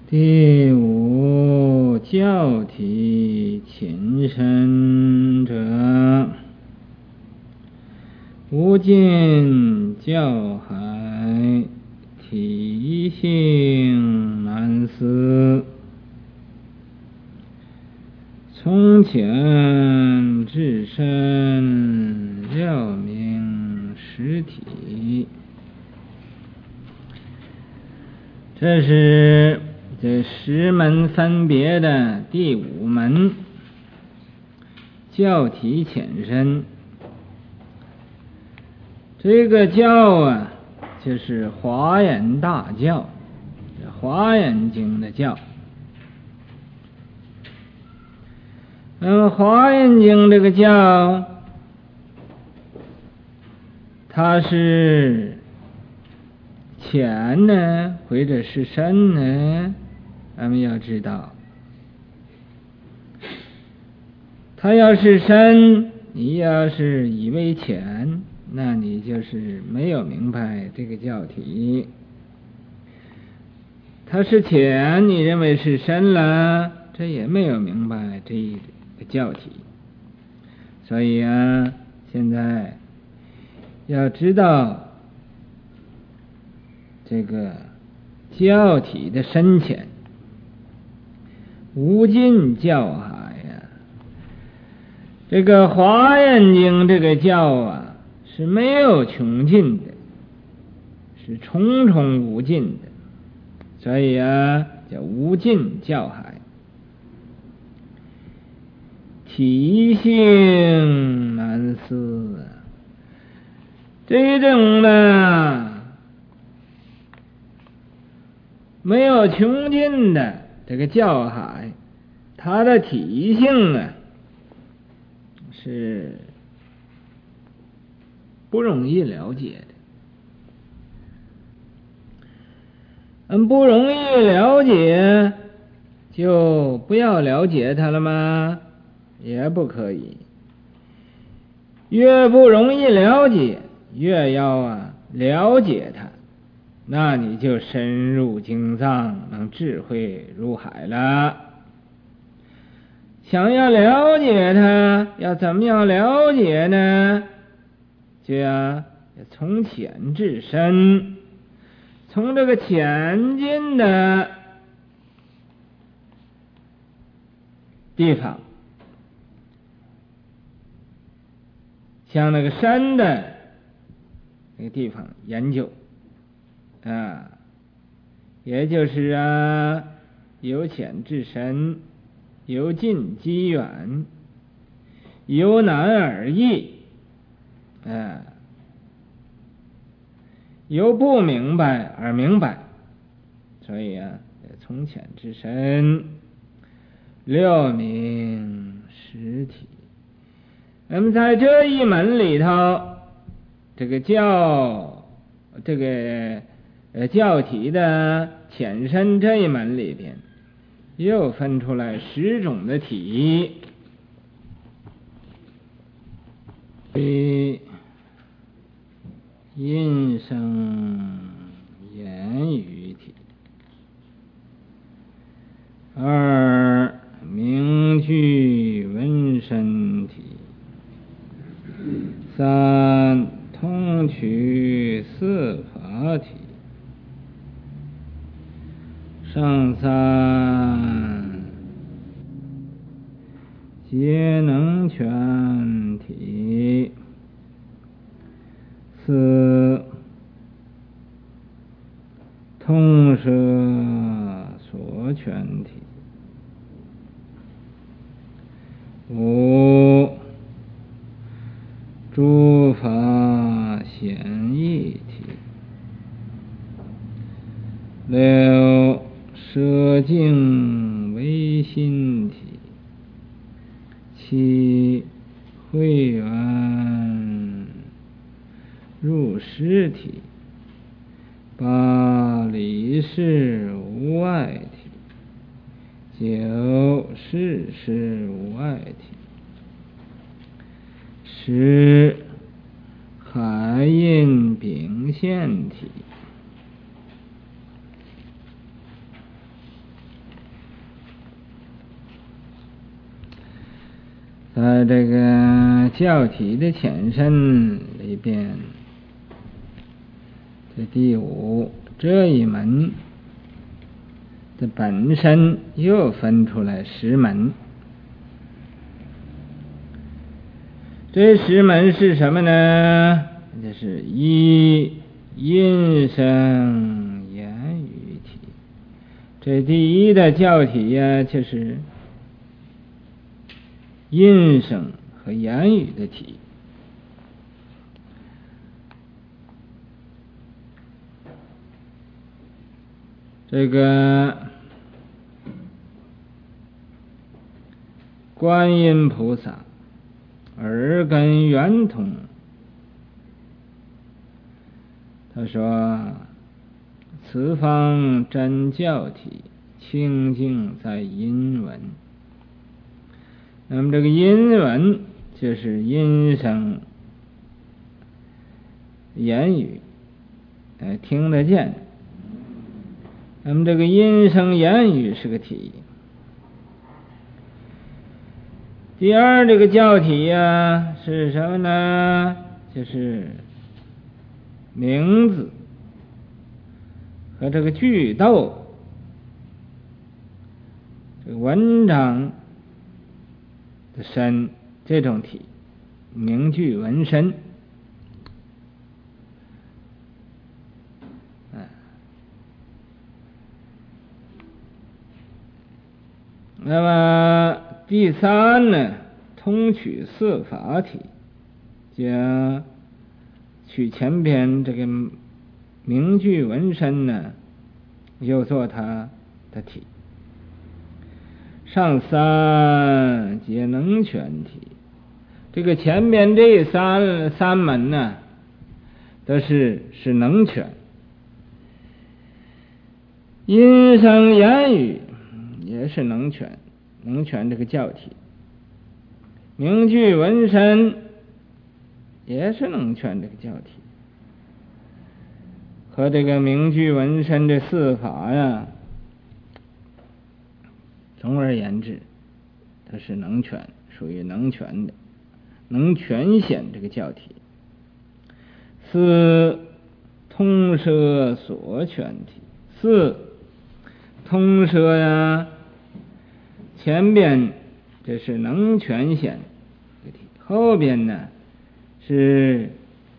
第五，教体亲身者，无尽教海，体性难思。从浅至深，料明实体。这是这10门分别的第5门，教体浅深。这个教啊，就是华严大教，华严经的教。华严经这个教，它是浅呢，或者是深呢？咱们要知道，它要是深，你要是以为浅，那你就是没有明白这个教体。它是浅，你认为是深了，这也没有明白这一个教体。所以啊，现在要知道这个教体的深浅，无尽教海呀。这个华严经这个教啊，是没有穷尽的，是重重无尽的，所以啊，叫无尽教海。体性难思啊，这种呢没有穷尽的这个教海，它的体性啊是不容易了解的。不容易了解，就不要了解它了吗？也不可以。越不容易了解，越要了解它，那你就深入经藏，能智慧如海了。想要了解它，要怎么样了解呢？就要从浅至深，从这个浅近的地方向那个深的那个地方研究啊，也就是由浅至深，由近及远，由难而易，由不明白而明白。所以从浅至深，料明实体。那么在这一门里头，这个教体的浅深这一门里边，又分出来10种的体。音声言语体。2名句文身体。3通取四法体。上3皆能全体。4通摄所全体。5诸法显义体。6舍净唯心体。7慧圆入实体。8理事无碍体。9事事无碍体。10海印秉现体。 在这个教体的前身里边，这第五这一门的本身又分出来10门。这10门是什么呢？就是一音声言语体。这第一的教体呀，就是音声和言语的体。这个观音菩萨耳根圆通，他说此方真教体，清净在音闻。那么这个音闻就是音声言语，听得见。那么这个音声言语是个体。第二这个教体呀，是什么呢？就是名字和这个句读，这个文章的身，这种体，名句文身。那么第三呢，通取四法体，将取前边这个名句文身呢，又做它的体。上三皆能全体，这个前边这三门呢，都是能全。音声言语也是能全这个教体，名句文身也是能全这个教体，和这个名句文身这四法呀，总而言之，它是能全，属于能全的，能全显这个教体。四通摄所全体，四通摄呀，前边这是能全显这个体，后边呢是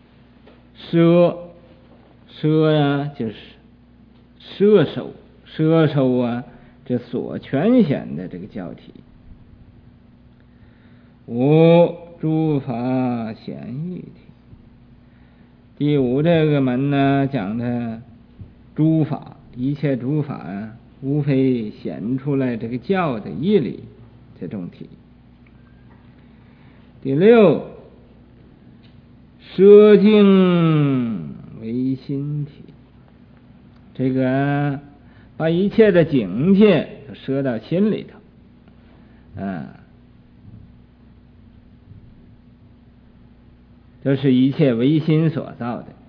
摄呀，就是摄受啊，这所全显的这个教体。五诸法显义体，第五这个门呢，讲的诸法，一切诸法啊，无非显出来这个教的义理这种体。第六摄境为心体，这个把一切的境界都摄到心里头，这是一切唯心所造的。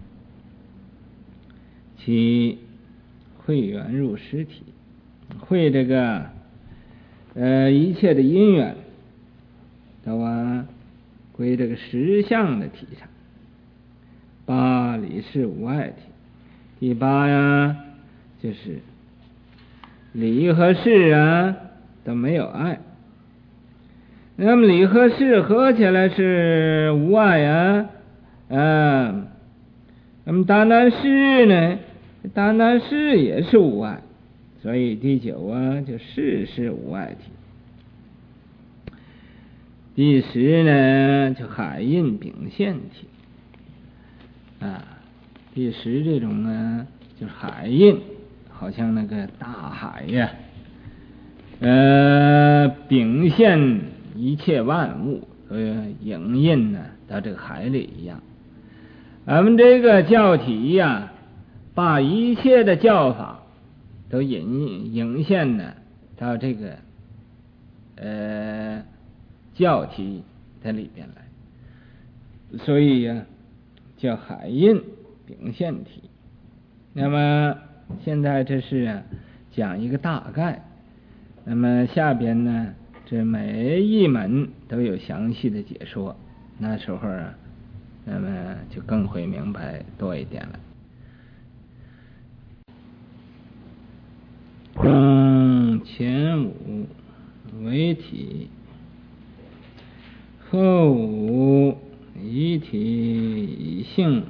其会缘入实体，会这个一切的因缘都归这个实相的体上。八理事无碍体，第八呀，就是理和事啊都没有碍。那么理和事合起来是无碍啊，那么单单事呢，单单事也是无碍，所以第九啊，就事是无碍体。第十呢，就海印秉现体，第十这种呢，就是海印，好像那个大海呀，秉现一切万物，影印呢到这个海里一样。咱们这个教体呀，把一切的教法都影现呢到这个教体的里边来，所以呀叫海印秉现体。那么现在这是讲一个大概，那么下边呢这每一门都有详细的解说，那时候啊，那么就更会明白多一点了。前五为体，后五以体以性，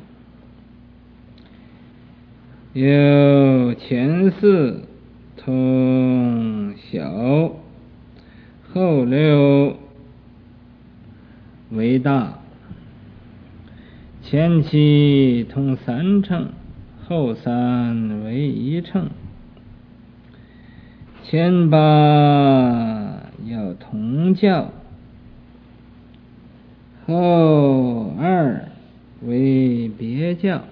有前四通小，后六为大，前七通三乘，后三为一乘，前八要同教，后二为别教。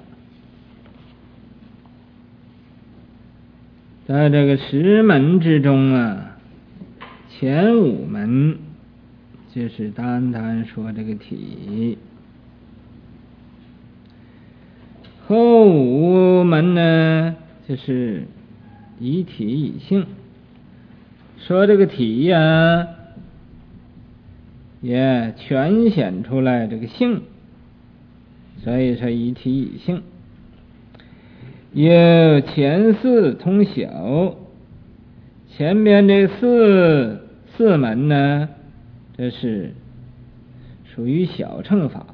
在这个10门之中啊，前5门就是单单说这个体，后5门呢就是以体以性。说这个体呀，也全显出来这个性，所以说以体以性。有前四通小，前边这四门呢，这是属于小乘法，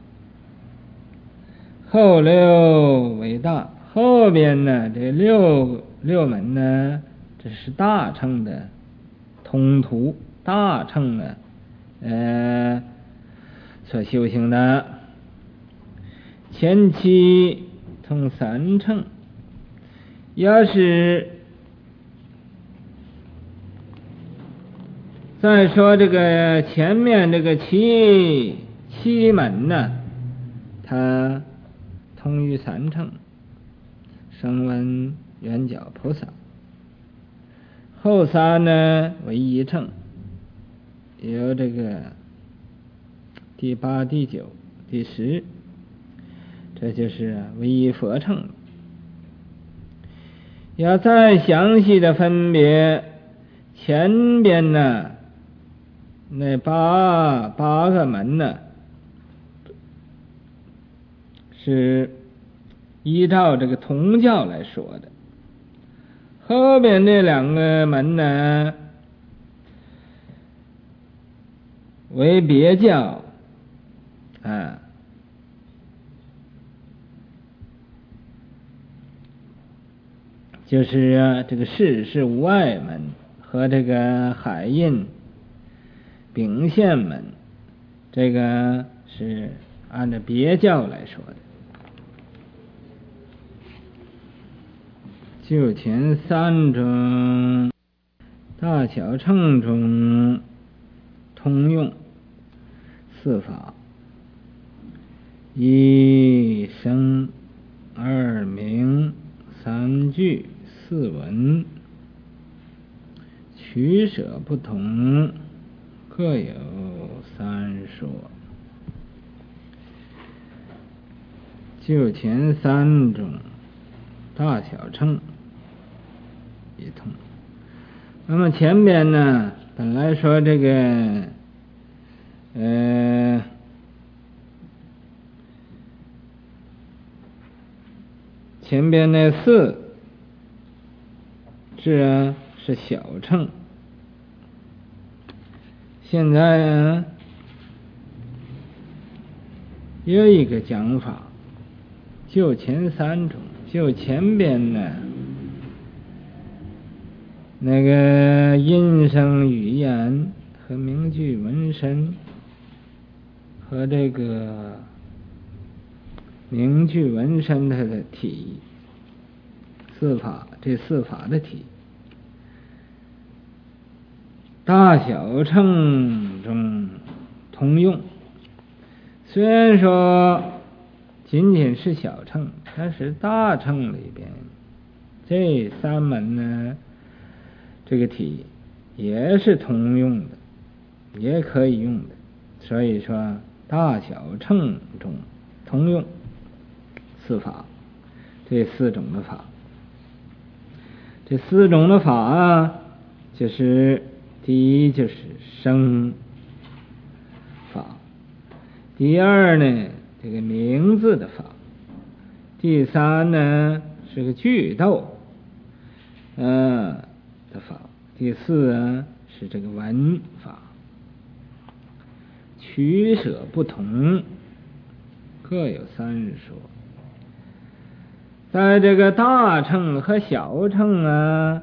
后六为大，后边呢这六门呢，这是大乘的通途，大乘的所修行的。前七通三乘，要是再说这个前面这个七门呢，它通于三乘，声闻缘觉菩萨。后三呢为一乘，有这个第8、第9、第10，这就是唯一佛乘。要再详细的分别，前边呢那八个门呢，是依照这个同教来说的，后边这2个门呢为别教啊。就是这个是无碍门和这个海印丙线门，这个是按照别教来说的。就前3中大小乘中通用4法，1声2名3句4文，取舍不同，各有3说。就前3中大小乘一通。那么前边呢，本来说这个前边那4是小乘，现在有一个讲法，就前3种，就前边呢那个音声语言和名句文身和这个名句文身它的体4法，这4法的体，大小乘中通用。虽然说仅仅是小乘，但是大乘里边这3门呢，这个体也是通用的，也可以用的。所以说大小乘中通用4法，这4种的法。这4种的法啊，就是第一就是声法，第二呢这个名字的法，第三呢是个句斗的法，第四呢是这个文法，取舍不同，各有30说。在这个大乘和小乘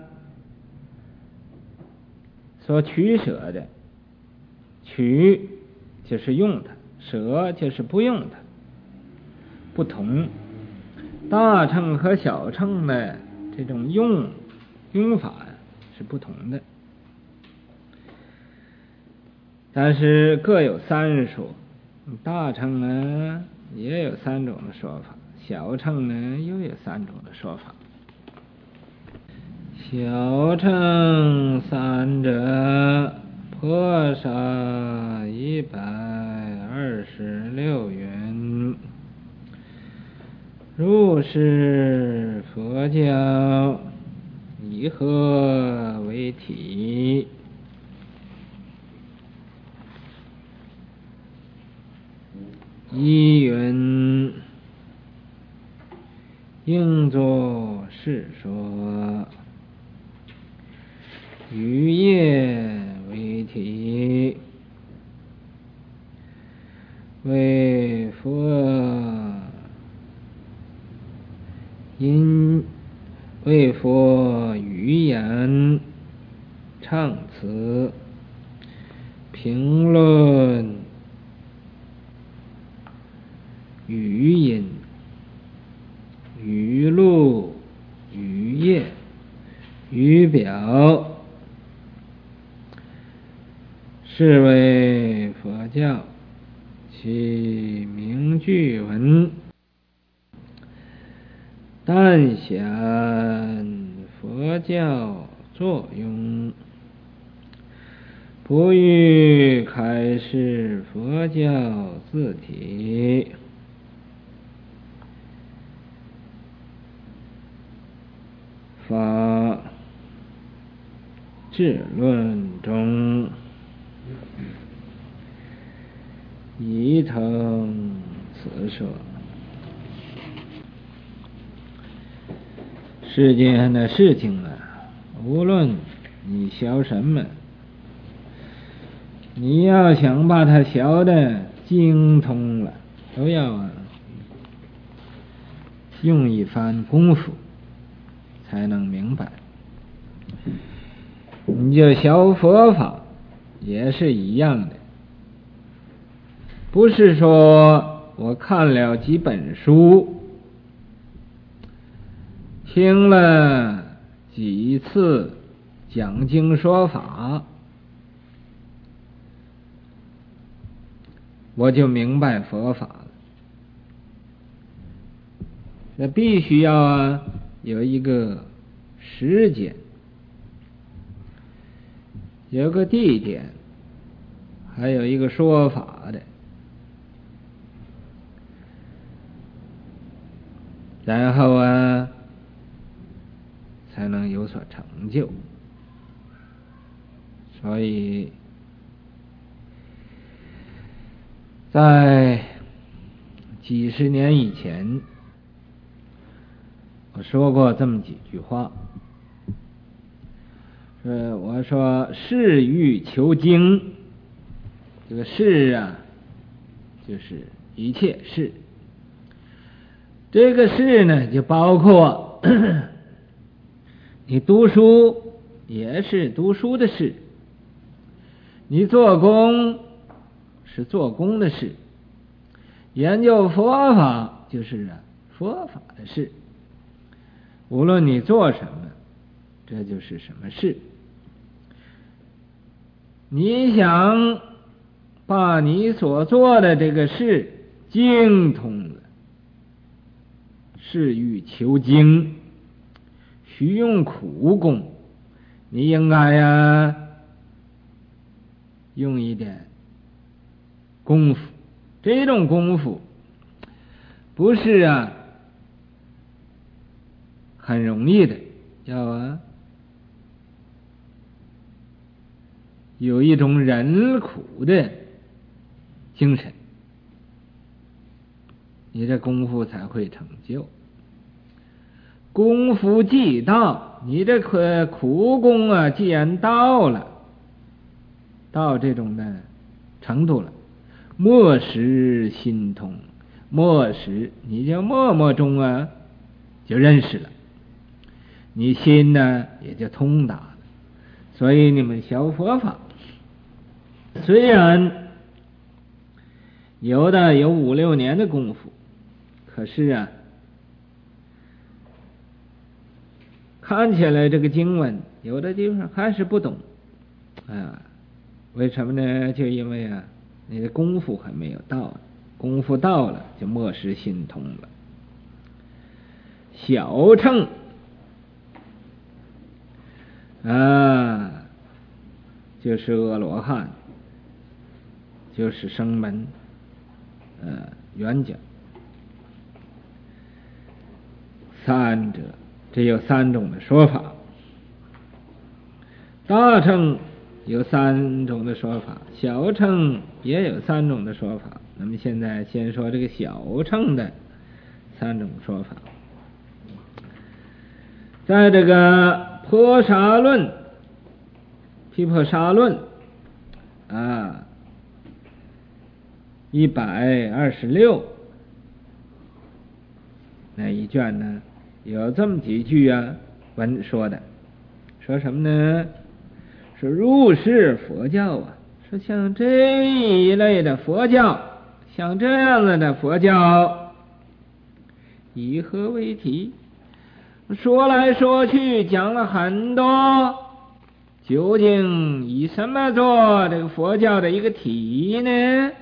所取舍的，取就是用它，舍就是不用它，不同。大乘和小乘的这种用法是不同的，但是各有3说。大乘也有3种的说法，小乘又有3种的说法。小乘三者，婆沙126云，如是佛教以何为体？一云，应作是说，于业为体，为佛语言唱词评论语音语录语业语表，是为佛教，其名句文，但显佛教作用，不欲开示佛教字体。法治论中一腾此说，世间的事情无论你学什么，你要想把它学得精通了，都要用一番功夫才能明白。你就学佛法也是一样的，不是说我看了几本书，听了几次讲经说法，我就明白佛法了。那必须要有一个时间，有个地点，还有一个说法的，然后才能有所成就。所以在几十年以前，我说过这么几句话，我说事欲求精，这个事就是一切事，这个事呢就包括你读书也是读书的事，你做工是做工的事，研究佛法就是佛法的事。无论你做什么，这就是什么事。你想把你所做的这个事精通了，事欲求精，需用苦功，你应该用一点功夫。这种功夫不是很容易的，要有一种忍苦的精神，你这功夫才会成就。功夫既到，你这苦功啊，既然到这种的程度了，默识心通，默识你就默默中啊就认识了，你心呢也就通达了。所以你们学佛法，虽然有的有5、6年的功夫，可是啊，看起来这个经文有的地方还是不懂啊。为什么呢？就因为啊，你的功夫还没有到，功夫到了就默识心通了。小乘啊，就是阿罗汉，就是声闻，圆觉，三者这有3种的说法。大乘有3种的说法，小乘也有3种的说法。那么现在先说这个小乘的3种说法。在这个婆沙论、毗婆沙论啊126那一卷呢，有这么几句啊文说的，说什么呢？说入世佛教啊，说像这一类的佛教，像这样子的佛教，以何为题？说来说去讲了很多，究竟以什么做这个佛教的一个题呢？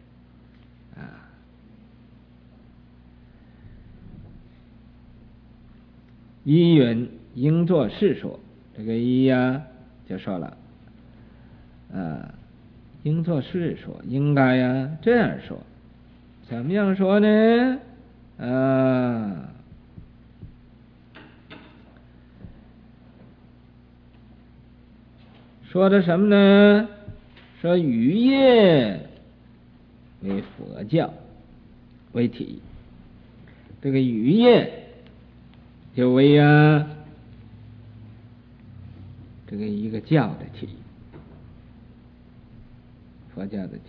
一云应作是说，这个一呀就说了，应作是说，应该呀这样说。怎么样说呢？说的什么呢？说语业为佛教为体，这个语业就为这个一个教的体，佛教的体。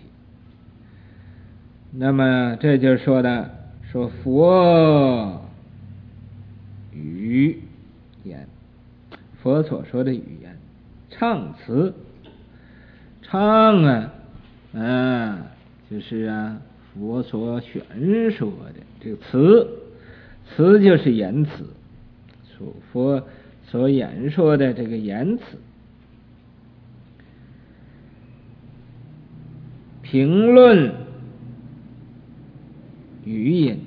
那么这就是说的，说佛语言，佛所说的语言，唱词，唱就是佛所宣说的这个词，词就是言辞，佛所演说的这个言辞。评论语音，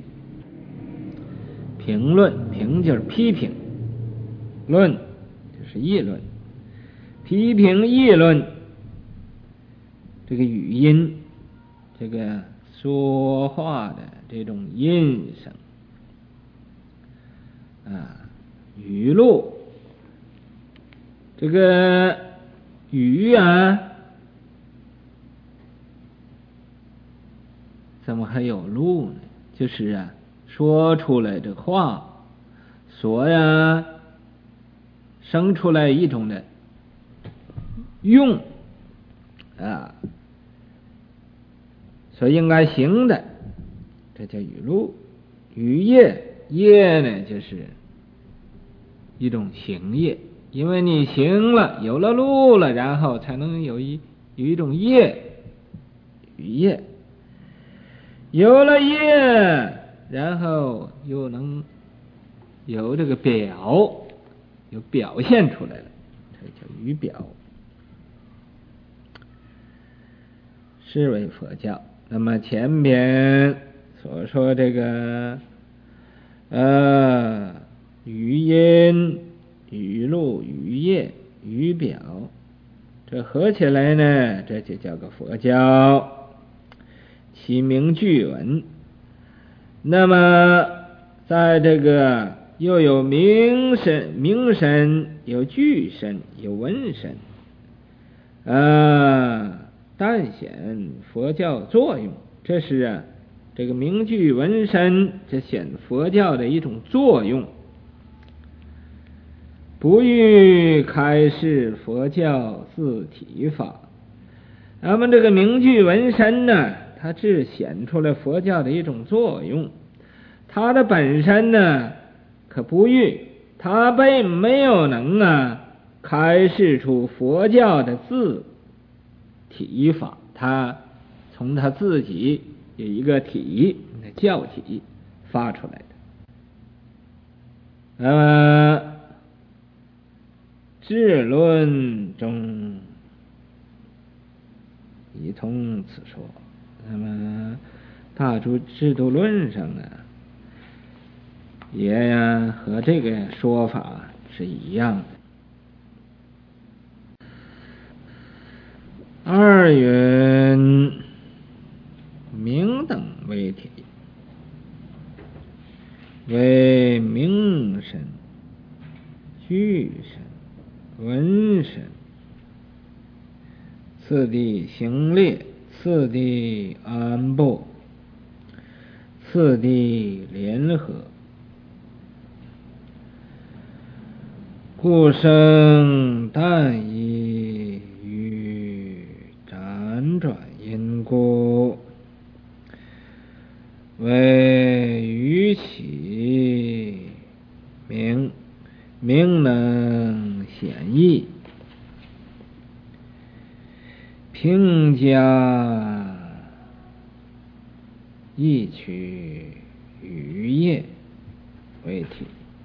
评论，评就是批评，论就是议论，批评议论这个语音，这个说话的这种音声语录，这个语怎么还有录呢？就是说出来的话，所生出来一种的用所应该行的，这叫语录。语业，业呢就是一种行业，因为你行了，有了路了，然后才能有一种业，语业。有了业，然后又能有这个表，有表现出来了，这叫语表，是为佛教。那么前边所说这个语音、语录、语业、语表，这合起来呢，这就叫个佛教。其名句文。那么在这个又有名神、有句神、有文神， 但显佛教作用。这是这个名句文身，这显佛教的一种作用，不欲开示佛教自体法。那么这个名句文身呢，它只显出了佛教的一种作用，它的本身呢可不欲，它并没有能开示出佛教的自体法，它从它自己有一个体，教体发出来的。那么智论中已通此说。那么大制度论上也和这个说法是一样的。二云名等为体，为名身、具身、文身，次第行列，次第安步，次第联合，故生但以与辗转因故，为于起名，名能显义，平加义取于业为体。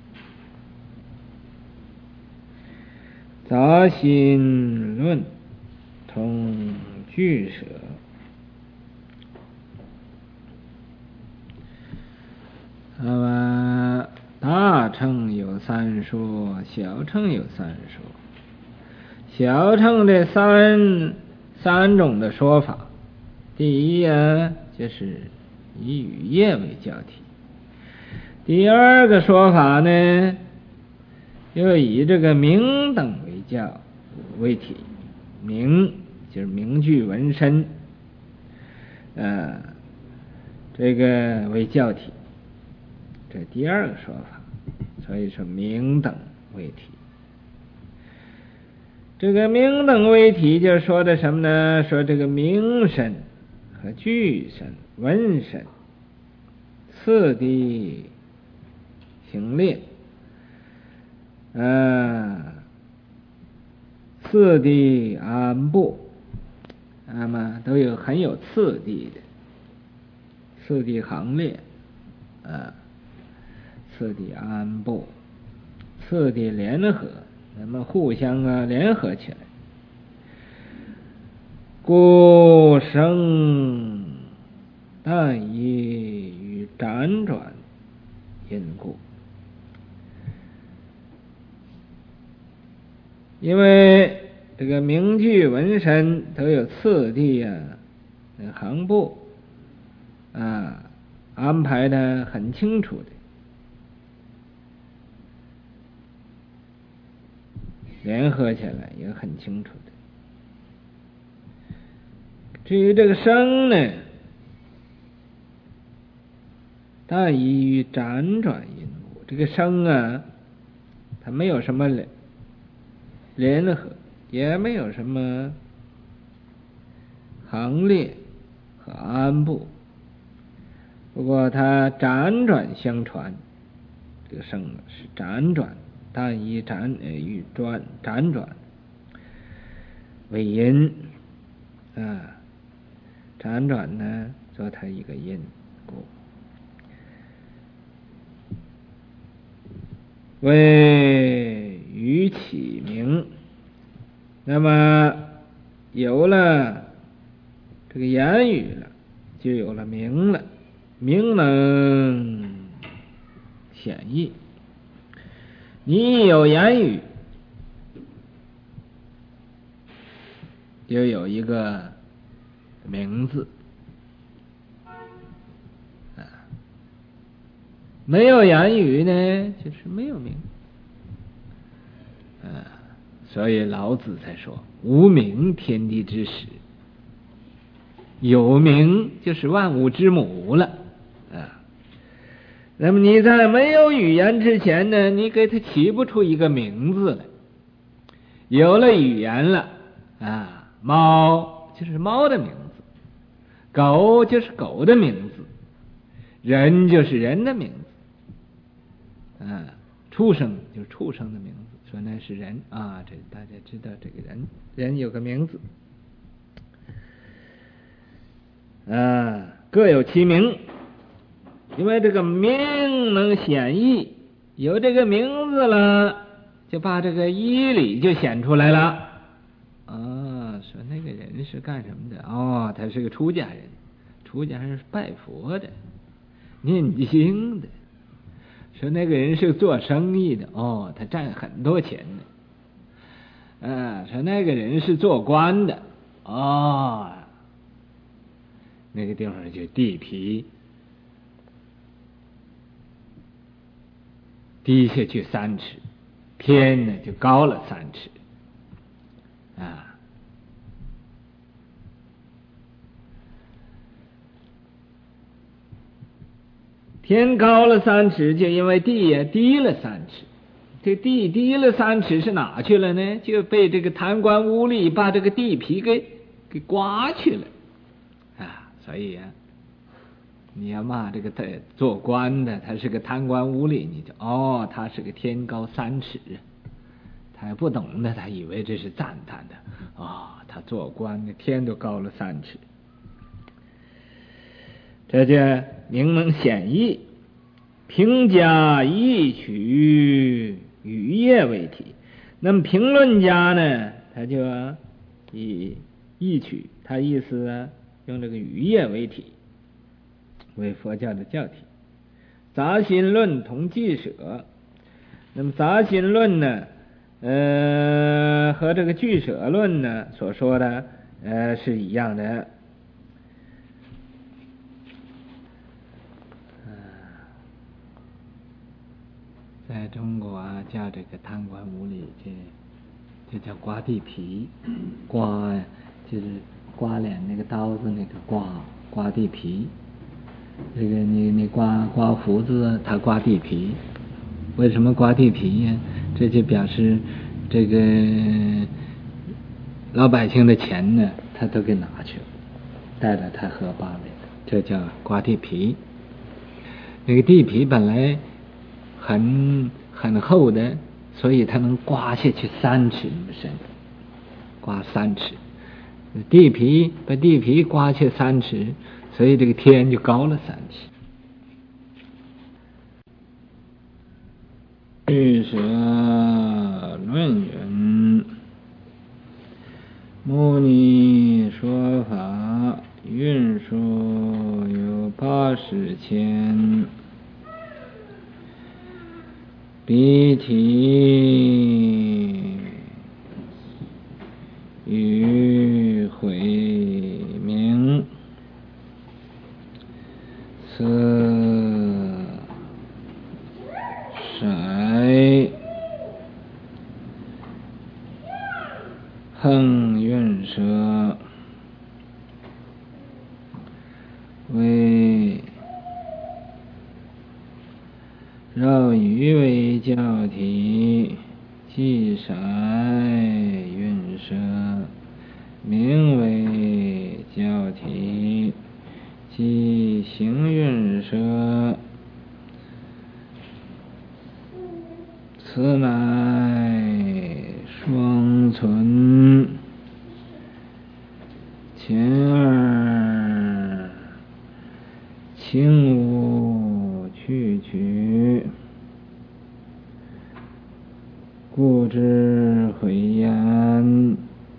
杂心论通俱舍，那么大乘有三说，小乘有三说。小乘的三种的说法，第一就是以语业为教体，第二个说法呢又以这个名等为体，名就是名句文身，这个为教体，这第二个说法，所以说名等为体。这个名等为体就说的什么呢？说这个名身和具身、文身次第行列，次第安步，那么都有很有次第的，次第行列，次第安步，次第联合，那么互相联合起来，故生但以与辗转因故。因为这个名句文身都有次第行步安排的很清楚的，联合起来也很清楚的。至于这个生呢，但以于辗转因故，这个生它没有什么联合，也没有什么行列和安步，不过它辗转相传，这个生是辗转，但以与转为因辗转呢做它一个因故，为于起名。那么有了这个言语了，就有了名了，名能显义。你有言语，就有一个名字，没有言语呢，就是没有名。 所以老子才说无名天地之始，有名就是万物之母了啊。那么你在没有语言之前呢，你给它起不出一个名字来。有了语言了啊，猫就是猫的名字，狗就是狗的名字，人就是人的名字啊，畜生就是畜生的名字，说那是人啊，这大家知道这个人有个名字啊，各有其名，因为这个名能显义，有这个名字了，就把这个义理就显出来了啊。说那个人是干什么的？哦，他是个出家人，出家人是拜佛的，念经的。说那个人是做生意的，哦，他赚很多钱的。说那个人是做官的，哦，那个地方就地皮低下去3尺，天呢就高了3尺啊。天高了3尺，就因为地也低了3尺。这地低了3尺是哪去了呢？就被这个贪官污吏把这个地皮给刮去了啊。所以啊，你要骂这个做官的他是个贪官污吏，你就他是个天高3尺，他也不懂的，他以为这是赞叹的他做官的天都高了3尺，这就名能显义，评价义取语业为题。那么评论家呢，他就以义取，他意思用这个语业为题，为佛教的教题。杂心论同俱舍，那么杂心论呢和这个俱舍论呢所说的是一样的。在中国叫这个贪官污吏，这叫刮地皮，刮就是刮脸那个刀子那个刮地皮。这个你刮胡子，他刮地皮。为什么刮地皮呀？这就表示这个老百姓的钱呢，他都给拿去了，带到他荷包里，这叫刮地皮。那个地皮本来很厚的，所以它能刮下去3尺那么深，刮3尺。把地皮刮下3尺，所以这个天就高了3尺。俱舍论云：牟尼说法，运数有80千，彼体与毁名，色色横运舍，为绕语为教题，即色运舍，名为教题，即行运舍，此乃双存，前二轻无去取，故知毁言。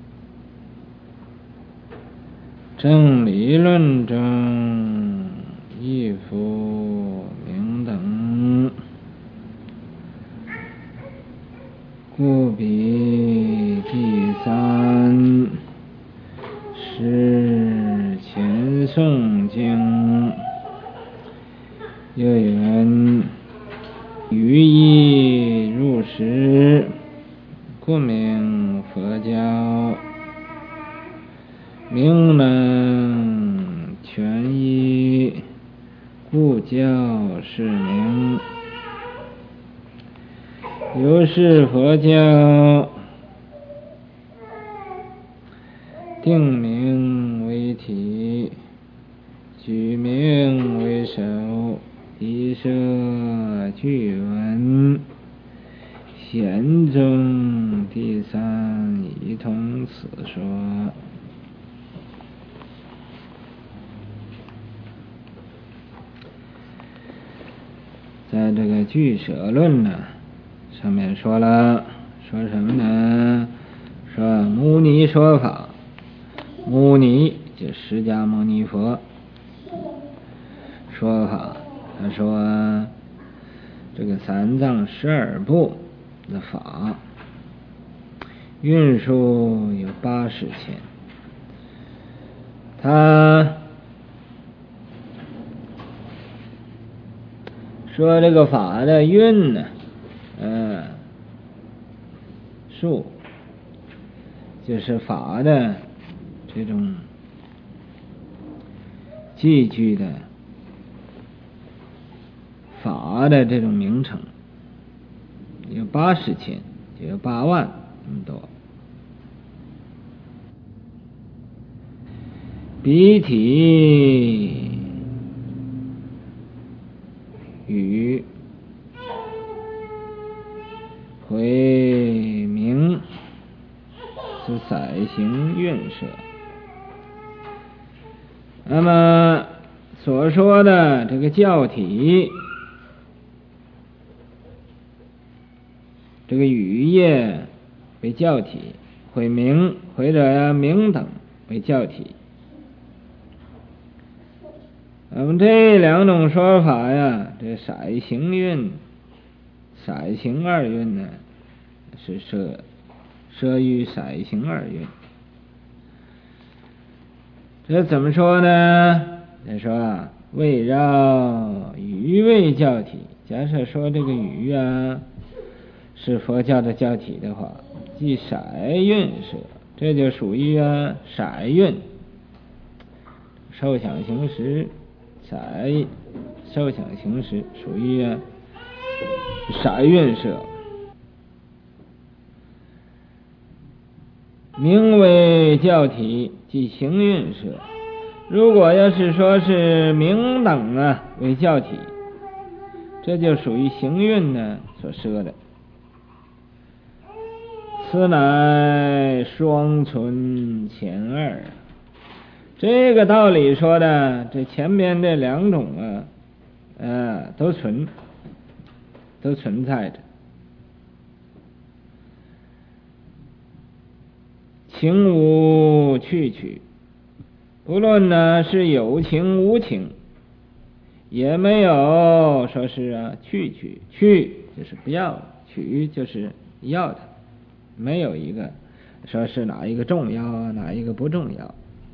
正理论证亦复明等，故彼第3是前诵经。又云：语义入实，故名名佛教，名能全依，故教是名。由是佛教，定名为体，举名为首，一摄句文，贤宗第三一同此说。在这个俱舍论呢，上面说了，说什么呢？说牟尼说法，牟尼就释迦牟尼佛说法。他说这个三藏12部的法运数有80千，他说这个法的运呢，数就是法的这种句句的法的这种名称，有80千，就有8万那么多。彼体语回明是色行运舍。那么所说的这个教体，这个语业为教体，回明或者明等为教体。那么这两种说法呀，这色行运、色行2运呢，是摄于色行2运。这怎么说呢？他说为绕语为教体。假设说这个语啊是佛教的教体的话，即色运舍，这就属于色运，受想行识，色受想行识属于色运舍。名为教体，即行运舍。如果要是说是名等为教体，这就属于行运呢所摄的。此乃双存前二。这个道理说的，这前边这两种都存在着。情无去取，不论呢是有情无情，也没有说是去取，去就是不要，取就是要它，没有一个说是哪一个重要哪一个不重要。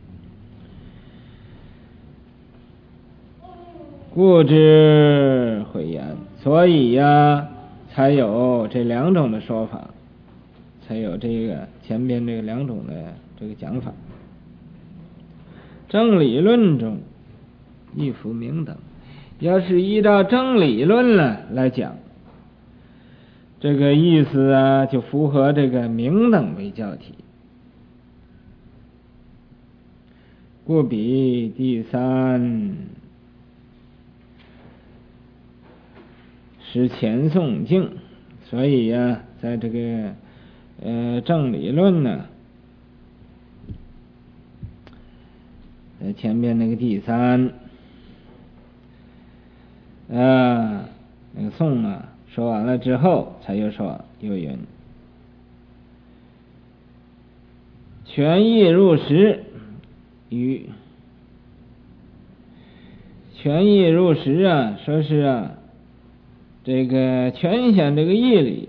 故知讳言，所以才有这两种的说法，才有这个前边这个两种的这个讲法。正理论中亦复明等，要是依照正理论来讲，这个意思就符合这个明等为教体。故彼第三是前诵经，所以在这个正理论呢，在前边那个第三那个诵说完了之后，才又说又云权益入实，与权益入实说是这个全显这个义理，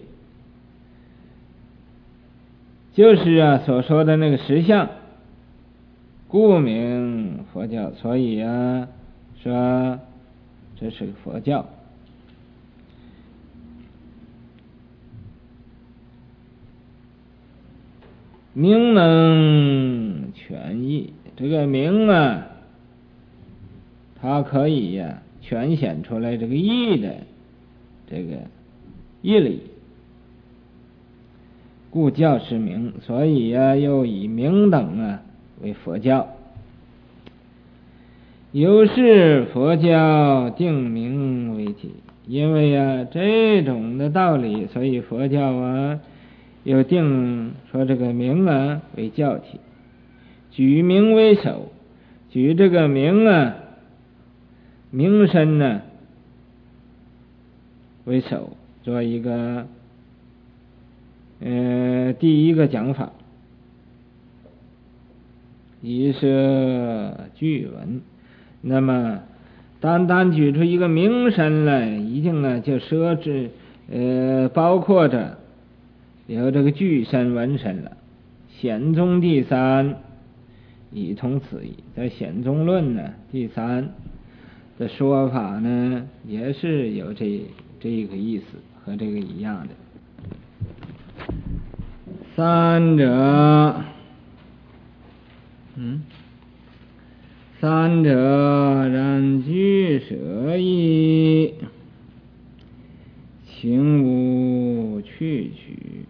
就是所说的那个实相，故名佛教。所以说这是个佛教。 名能全义，这个名啊，它可以呀全显出来这个义的这个义理，故教是名，所以呀又以名等啊为佛教。由是佛教定名为体，因为呀这种的道理，所以佛教啊又定说这个名啊为教体，举名为首，举这个名啊名身呢为首，做一个第一个讲法，以设句文。那么单单举出一个名身来，一定呢就设置包括着有这个句身文身了。显宗第三以同此意，在显宗论呢第三的说法呢也是有这个意思，和这个一样的。三者然俱舍矣，情无去取，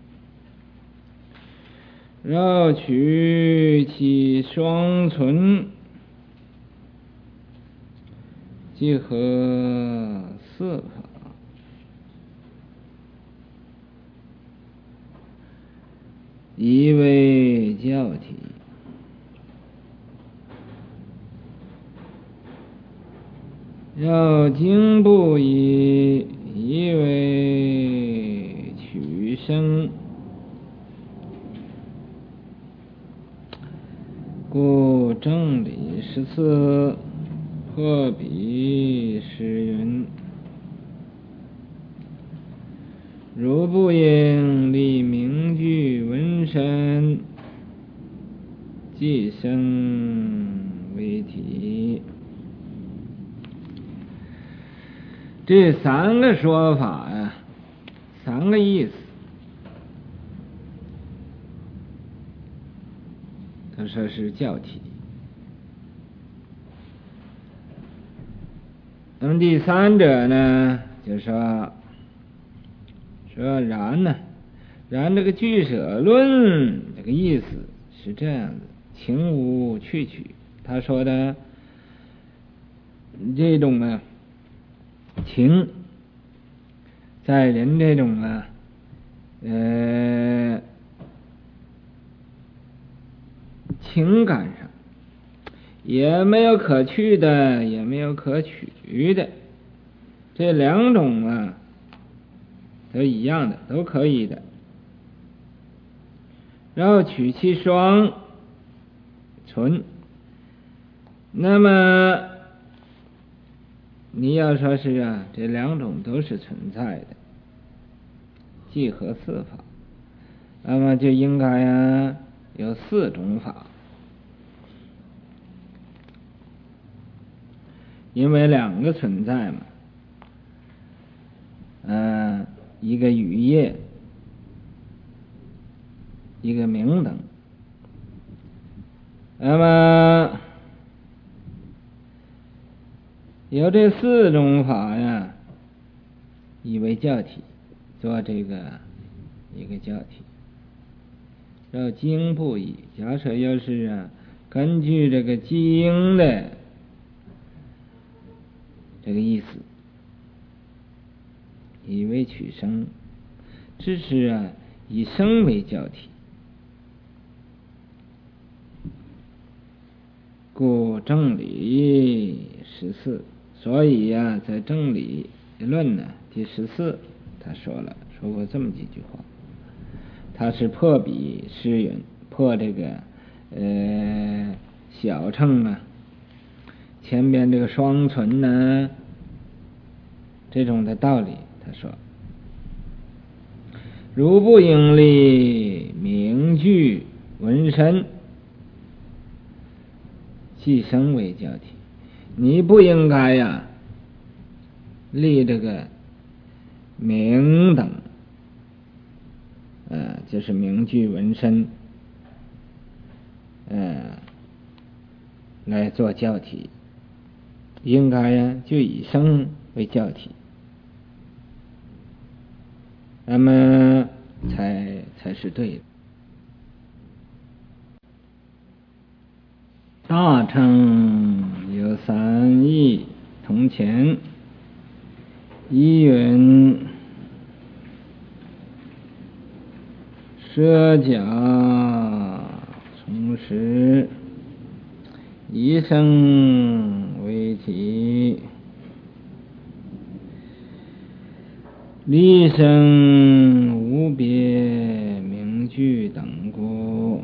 绕取其双存，即合四法，以为教体。绕经不以为取生，故正理14破彼时云：如不应立名句文身，即生为体。这三个说法呀，三个意思，他说是教体。那么第三者呢，就说然呢，然这个俱舍论这个意思是这样的，情无去取。他说的这种啊情，在人这种啊情感上也没有可去的，也没有可取的，这两种啊都一样的，都可以的。然后取其双存，那么你要说是啊，这两种都是存在的，即合四法，那么就应该啊有四种法，因为两个存在嘛，一个语业，一个名等，那么有这四种法呀，以为教体，做这个一个教体。绕经不以，假设要是啊，根据这个经的这个意思，以为取生，只是啊以生为教体，故正理14，所以呀，在正理论呢第14，他说过这么几句话，他是破彼诗云，破这个小乘啊，前边这个双存呢这种的道理。他说，如不应立名句文身，即生为教体，你不应该呀立这个名等，就是名句文身， 来做教体，应该呀就以生为教体，那么才是对的。大乘有三义同前，一云舍假从实，一生为体，离生无别名句等故。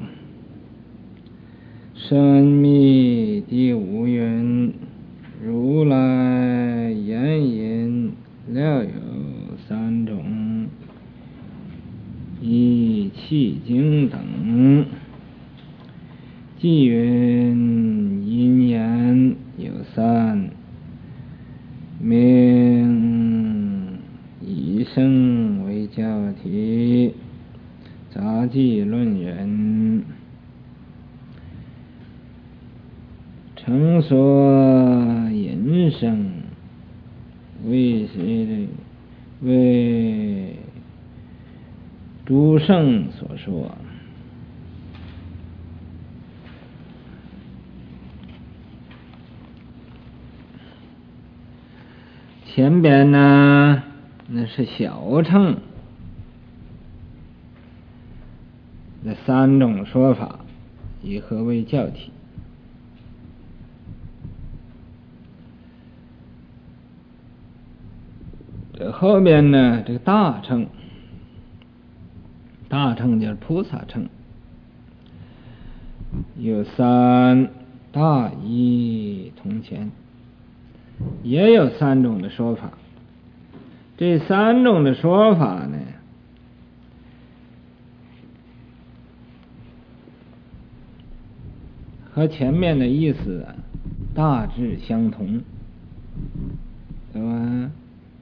深密第五云，如来言引料有三种，一气经等。即云因言有三，名以生为教体。杂记论云，成所引生为诸圣所说。前边呢那是小乘，那三种说法以何为教体。这后边呢，这个大乘就是菩萨乘，有三大义同前，也有三种的说法。这三种的说法呢，和前面的意思大致相同，对吧？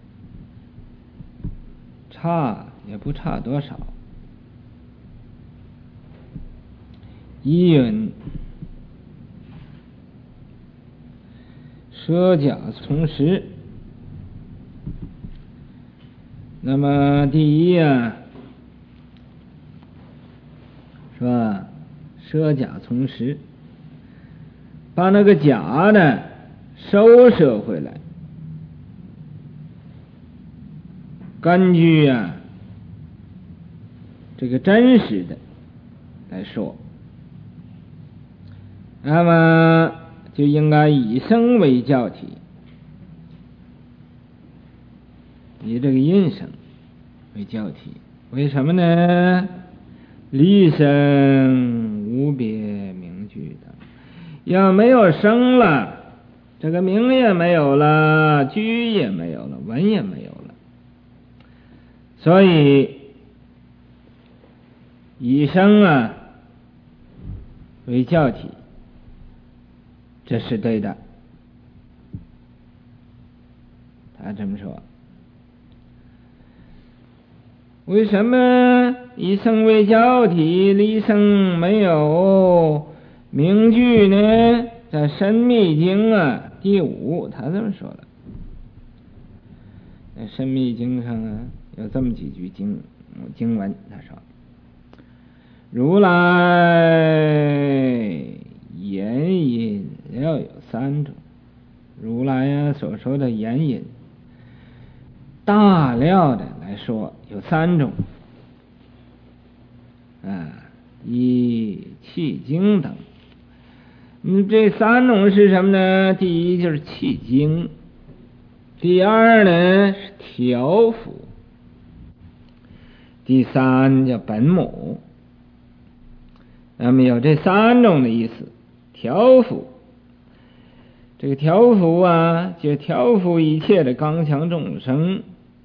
差也不差多少。一云舍假从实，那么第一是吧？舍假从实，把那个假呢收摄回来，根据这个真实的来说，那么就应该以生为教体，以这个应生为教体。为什么呢？离生无别名句的，要没有生了，这个名也没有了，句也没有了，文也没有了，所以以生为教体，这是对的。他这么说。为什么以生为教体，离生没有名句呢？在《深密经》第5他这么说了。在《深密经》上有这么几句经文，他说：如来言引要有三种。如来所说的言引，大料的来说有三种，一气经等。这三种是什么呢？第一就是气经，第二呢是调伏，第三叫本母。那么有这三种的意思。调伏，这个调伏就调伏一切的刚强众生。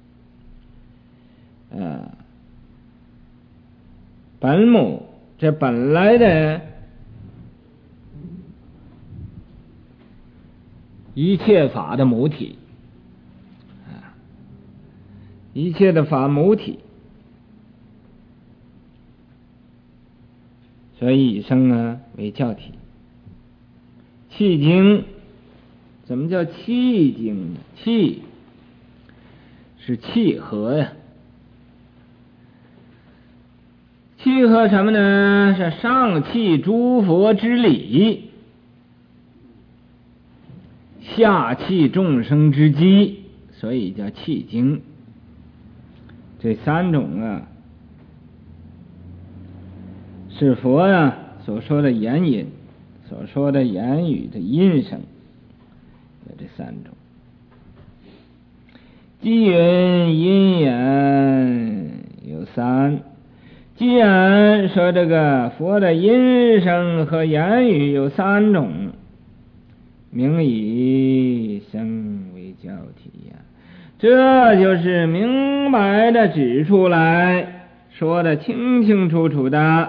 本母，这本来的一切法的母体，一切的法母体， 所以以声为教体。气经，怎么叫气经呢？气是契合呀，契合什么呢？是上契诸佛之理，下契众生之机，所以叫契经。这三种是佛所说的言引，所说的言语的音声，有这三种。机云音言有三，既然说这个佛的音声和言语有三种，名以声为教体呀，这就是明白的指出来，说的清清楚楚的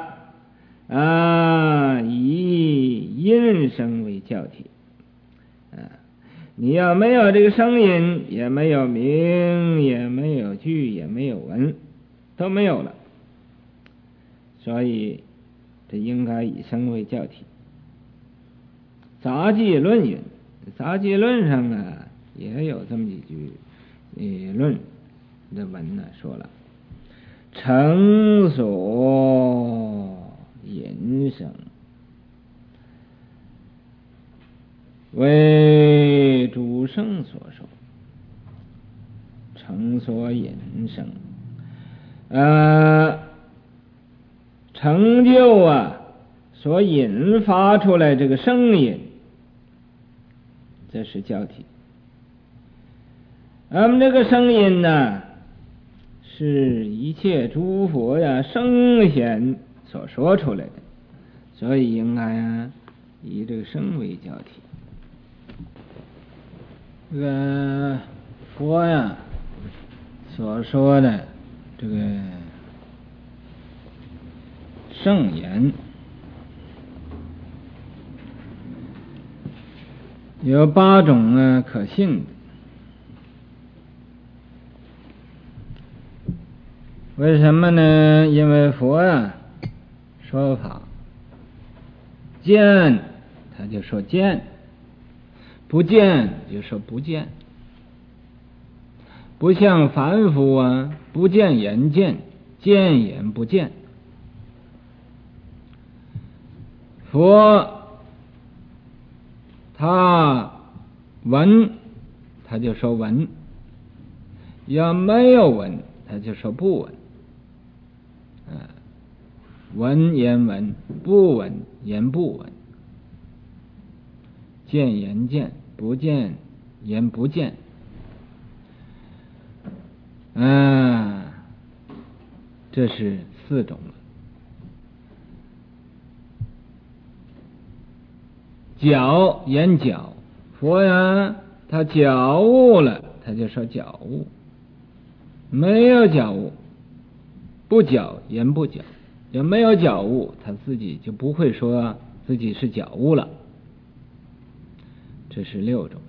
以音声为教体。你要没有这个声音，也没有名，也没有句，也没有文，都没有了，所以这应该以声为教体。杂记论云，杂记论上也有这么几句论的文说了，成所引声为诸圣所说，成所引声，成就所引发出来这个声音，这是教体。这个声音呢，是一切诸佛圣贤所说出来的，所以应该以这个声为教体。这个佛所说的这个圣言有8种可信的。为什么呢？因为佛说法见他就说见，不见就说不见，不像凡夫不见言见，见言不见。佛他闻他就说闻，要没有闻他就说不闻。闻言闻，不闻言不闻，见言见，不见言不见。这是4种了。觉言觉，佛他觉悟了，他就说觉悟；没有觉悟，不觉言不觉。有没有觉悟，他自己就不会说自己是觉悟了。这是6种。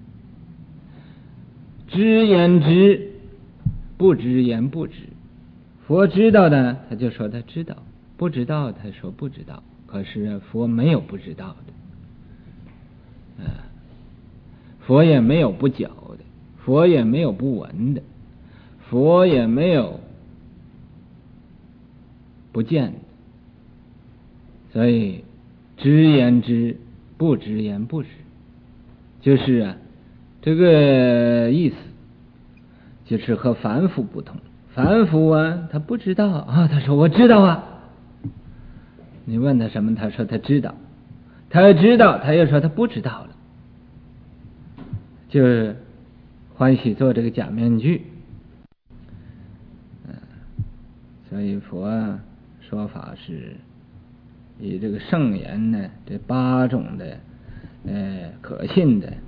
知言知，不知言不知。佛知道的，他就说他知道；不知道，他说不知道。可是佛没有不知道的，佛也没有不觉的，佛也没有不闻的，佛也没有不见的。所以知言知，不知言不知，就是这个意思，就是和凡夫不同。凡夫他不知道他说我知道你问他什么，他说他知道，他知道，他又说他不知道了，就是欢喜做这个假面具。所以佛说法是以这个圣言呢，这8种的可信的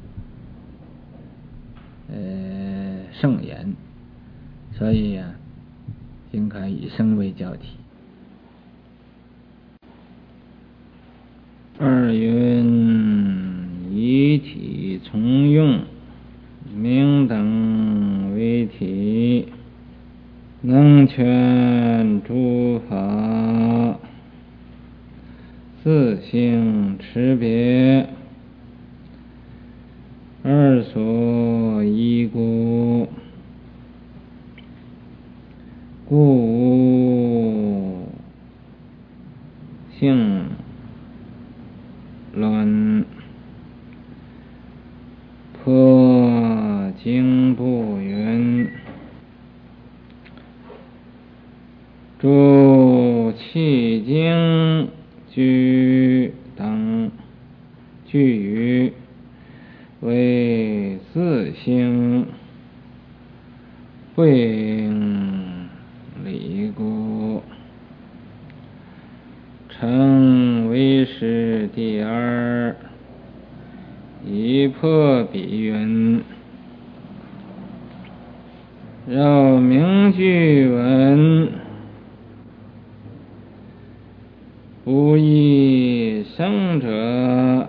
圣言，所以应该以声为教体。2云以体从用，名等为体，能全诸法， 自性持别，二所依故，故性论破经部云，诸契经居等具于为自性，不应离故，称为是第二，以破彼云。绕名句文，不异生者，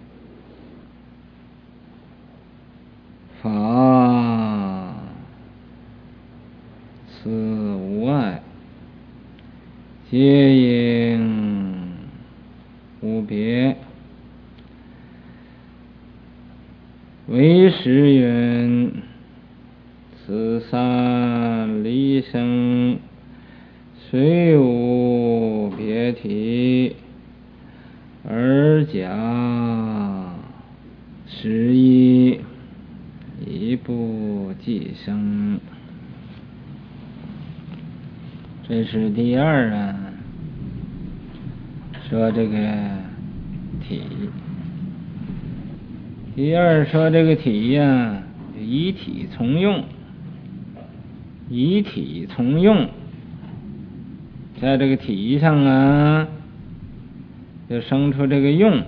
法此无碍，皆应无别。为时云，此三离生，虽无别体，而假实一，亦不即生。这是第二啊，说这个体。第二说这个体呀，以体从用，以体从用，在这个体上啊，就生出这个用，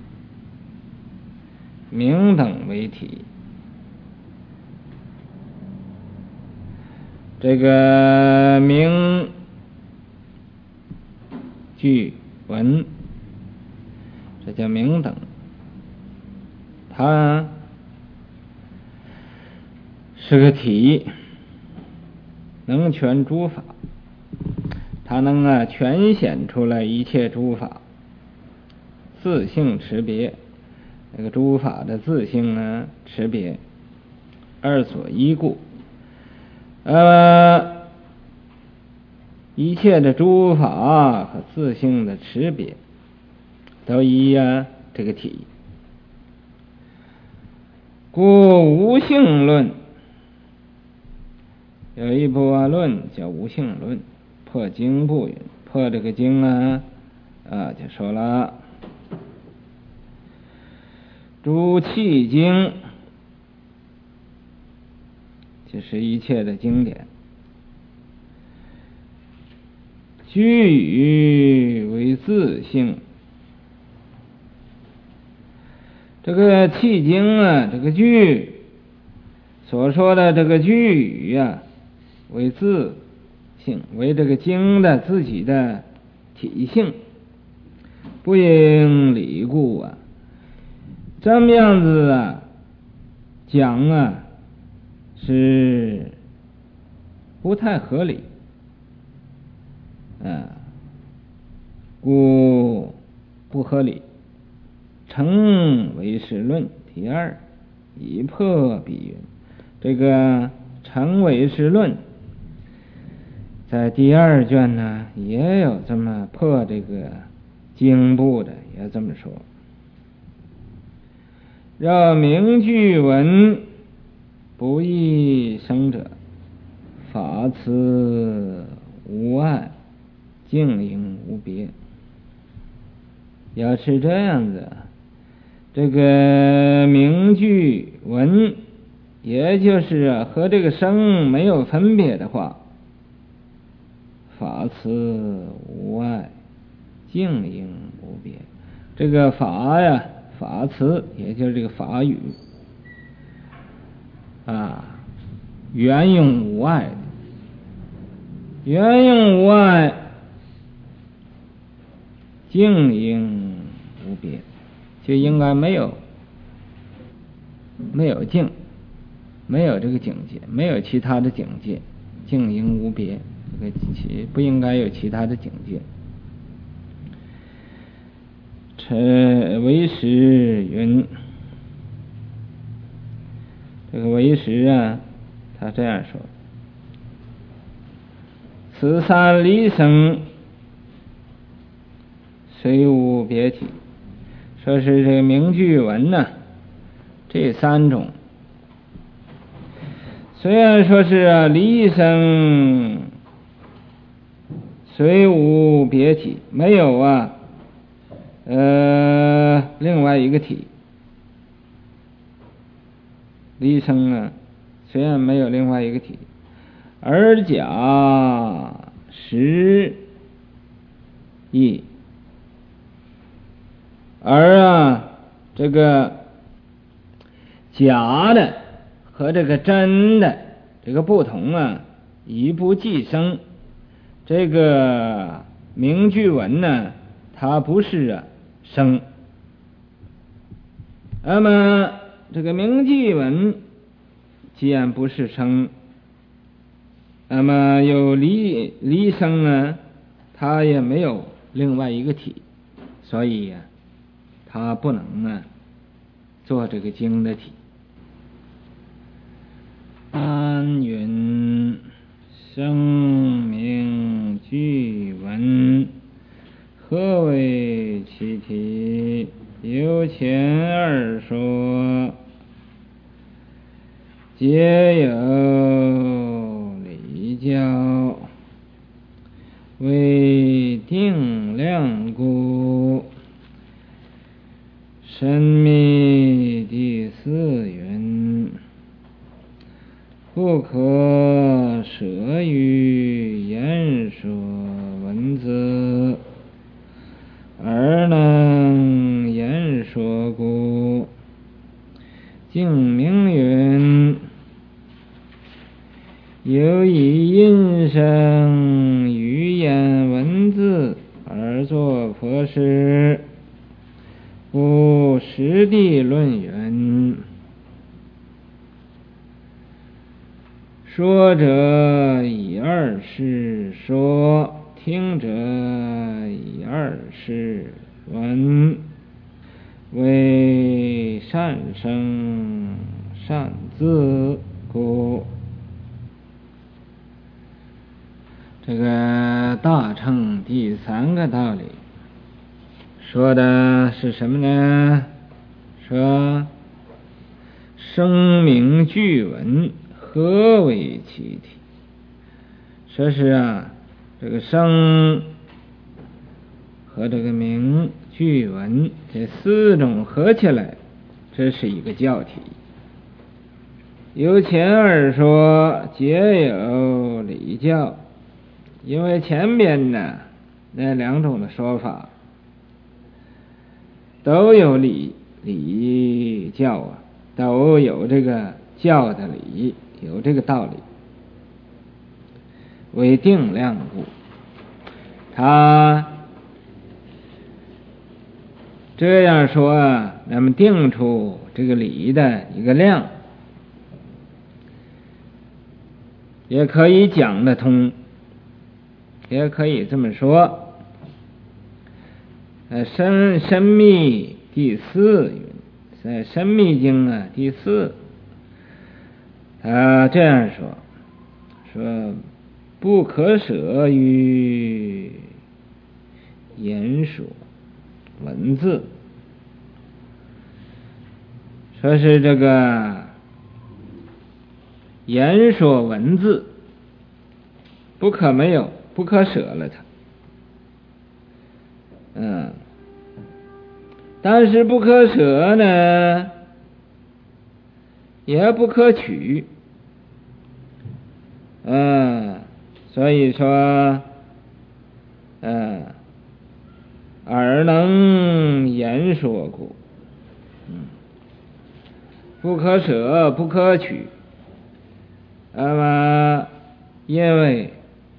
名等为体。这个名句文，这叫名等。它是个体，能全诸法，它能全显出来一切诸法自性持别，那个诸法的自性持别，二所依故。一切的诸法和自性的持别，都依这个体。故无性论，有一部论叫无性论，破经部云，破这个经就说了，诸契经，就是一切的经典，居于为自性。这个契经这个句所说的这个句语为自性，为这个经的自己的体性，不应离故这么样子讲是不太合理故不合理，称为是论第二，以破彼云。这个称为是论在第二卷也有这么破这个经部的，也这么说。绕名句文，不异生者，法此无碍，净应无别。要是这样子，这个名句文，也就是和这个生没有分别的话，法此无碍，净应无别。这个法法词也就是这个法语原用无碍，原用无碍，净应无别，就应该没有净，没有这个境界，没有其他的境界，净应无别，这个不应该有其他的境界。 为时云，这个为时啊，他这样说：此三离生，虽无别体。说是这个名句文呢，这三种虽然说是离生，虽无别体，没有另外一个体。离生啊，虽然没有另外一个体，而假实义，而这个假的和这个真的这个不同一不即生。这个名句文呢，它不是生。那么这个名句文既然不是生，那么有离生呢，它也没有另外一个体，所以它不能做这个经的体。安云生名句文，何为其体？有前二说，皆有理教，为定量故。深密第四云，不可舍于言说文字，而能言说故。净明云，有以音声语言文字而作佛事，故实地论云，说者以二事说，听者以二事闻，为善生善自故。这个大乘第三个道理说的是什么呢？说声名句文，何为其体？说是这个声和这个名句文这四种合起来，这是一个教体。由前二说，皆有理教。因为前边那两种的说法都有理教都有这个教的理，有这个道理。为定量故，他这样说那么定出这个理的一个量，也可以讲得通，也可以这么说。深密第四云，在深密经第四，他这样说不可舍于言说文字，说是这个言说文字不可没有，不可舍了它。但是不可舍呢，也不可取。所以说耳能言说故，不可舍不可取。那么因为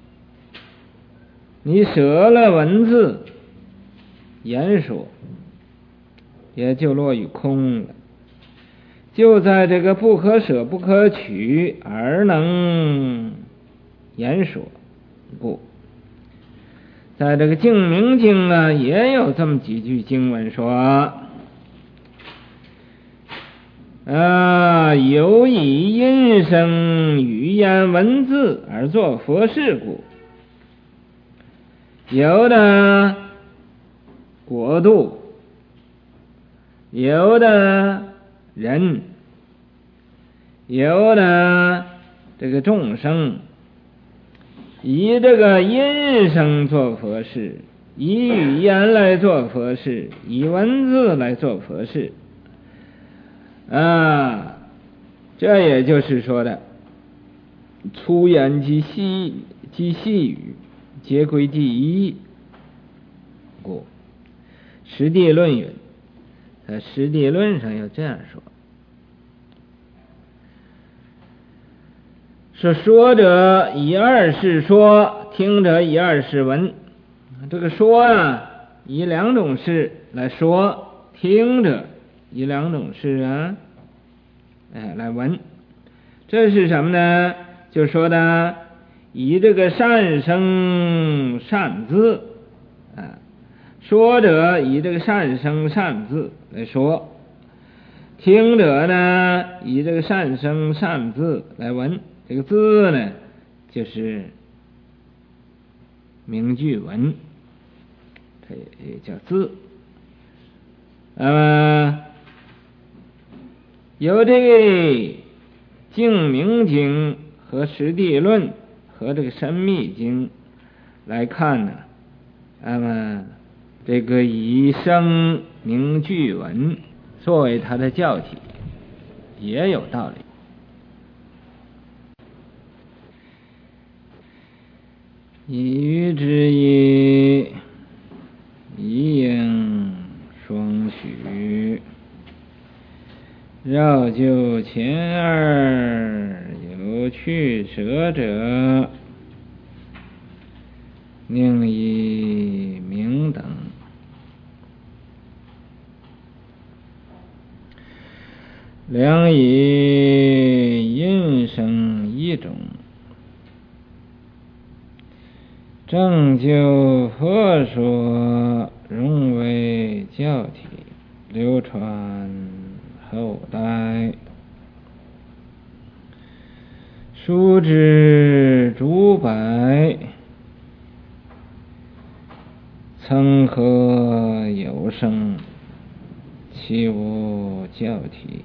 你舍了文字言说，也就落于空了。就在这个不可舍不可取而能言说故， 在这个净明经啊也有这么几句经文说有以音声语言文字而作佛事故，有的国度，有的人，有的这个众生，以这个音声做佛事，以语言来做佛事，以文字来做佛事这也就是说的粗言及细语皆归第一故。实地论云，在实地论上要这样说者以二事说，听者以二事闻。这个说以两种事来说，听者以两种事来闻。这是什么呢？就说的以这个善声善字说者以这个善声善字来说，听者呢以这个善声善字来闻。这个字呢就是名句文，它也叫字。由这个净明经和实地论和这个深密经来看呢，这个以声名句文作为它的教体也有道理。以语之意，一应双许，绕就前二有去舍者，宁以明等。良以音声一种，正就佛说，融为教体，流传后代。书之诸百，曾何有声，其无教体。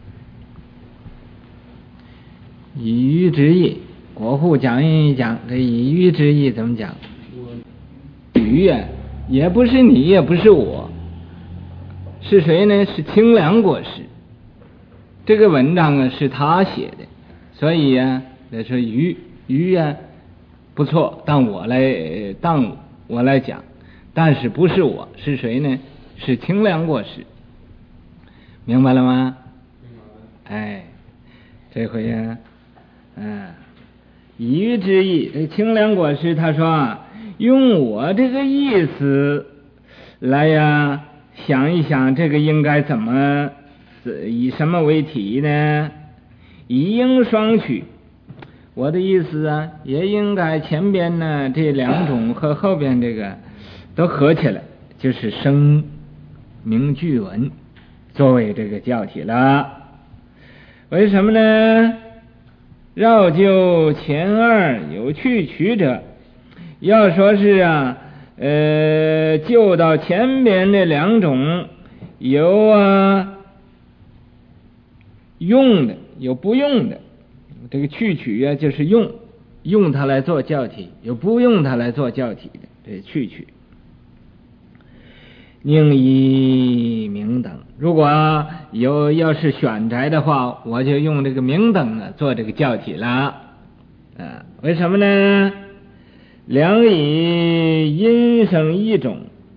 以喻之意，国父讲一讲这以喻之意怎么讲。喻也不是你也不是我，是谁呢？是清凉国师。这个文章是他写的，所以来说喻不错，当我来讲，但是不是我，是谁呢？是清凉国师。明白了吗？这回以喻之意，这清凉国师他说用我这个意思来想一想，这个应该怎么以什么为题呢？以应双取，我的意思也应该前边呢这两种和后边这个都合起来，就是声名句文作为这个教体了。为什么呢？绕就前二有去取者，要说是就到前边这两种有用的，有不用的。这个去取就是用它来做教体，有不用它来做教体的，这去取。宁以明等，如果要是选择的话，我就用这个明等做这个教体了。为什么呢？良以音声一种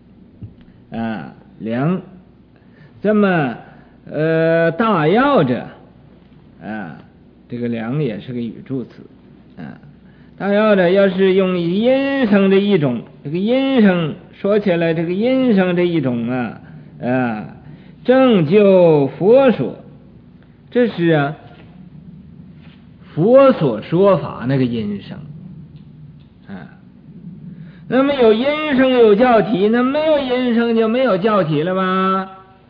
良这么大要者这个良也是个语助词大要者要是用音声这一种，这个音声说起来，这个音声这一种正就佛说，这是佛所说法那个音声那么有音声有教体，那没有音声就没有教体了吗？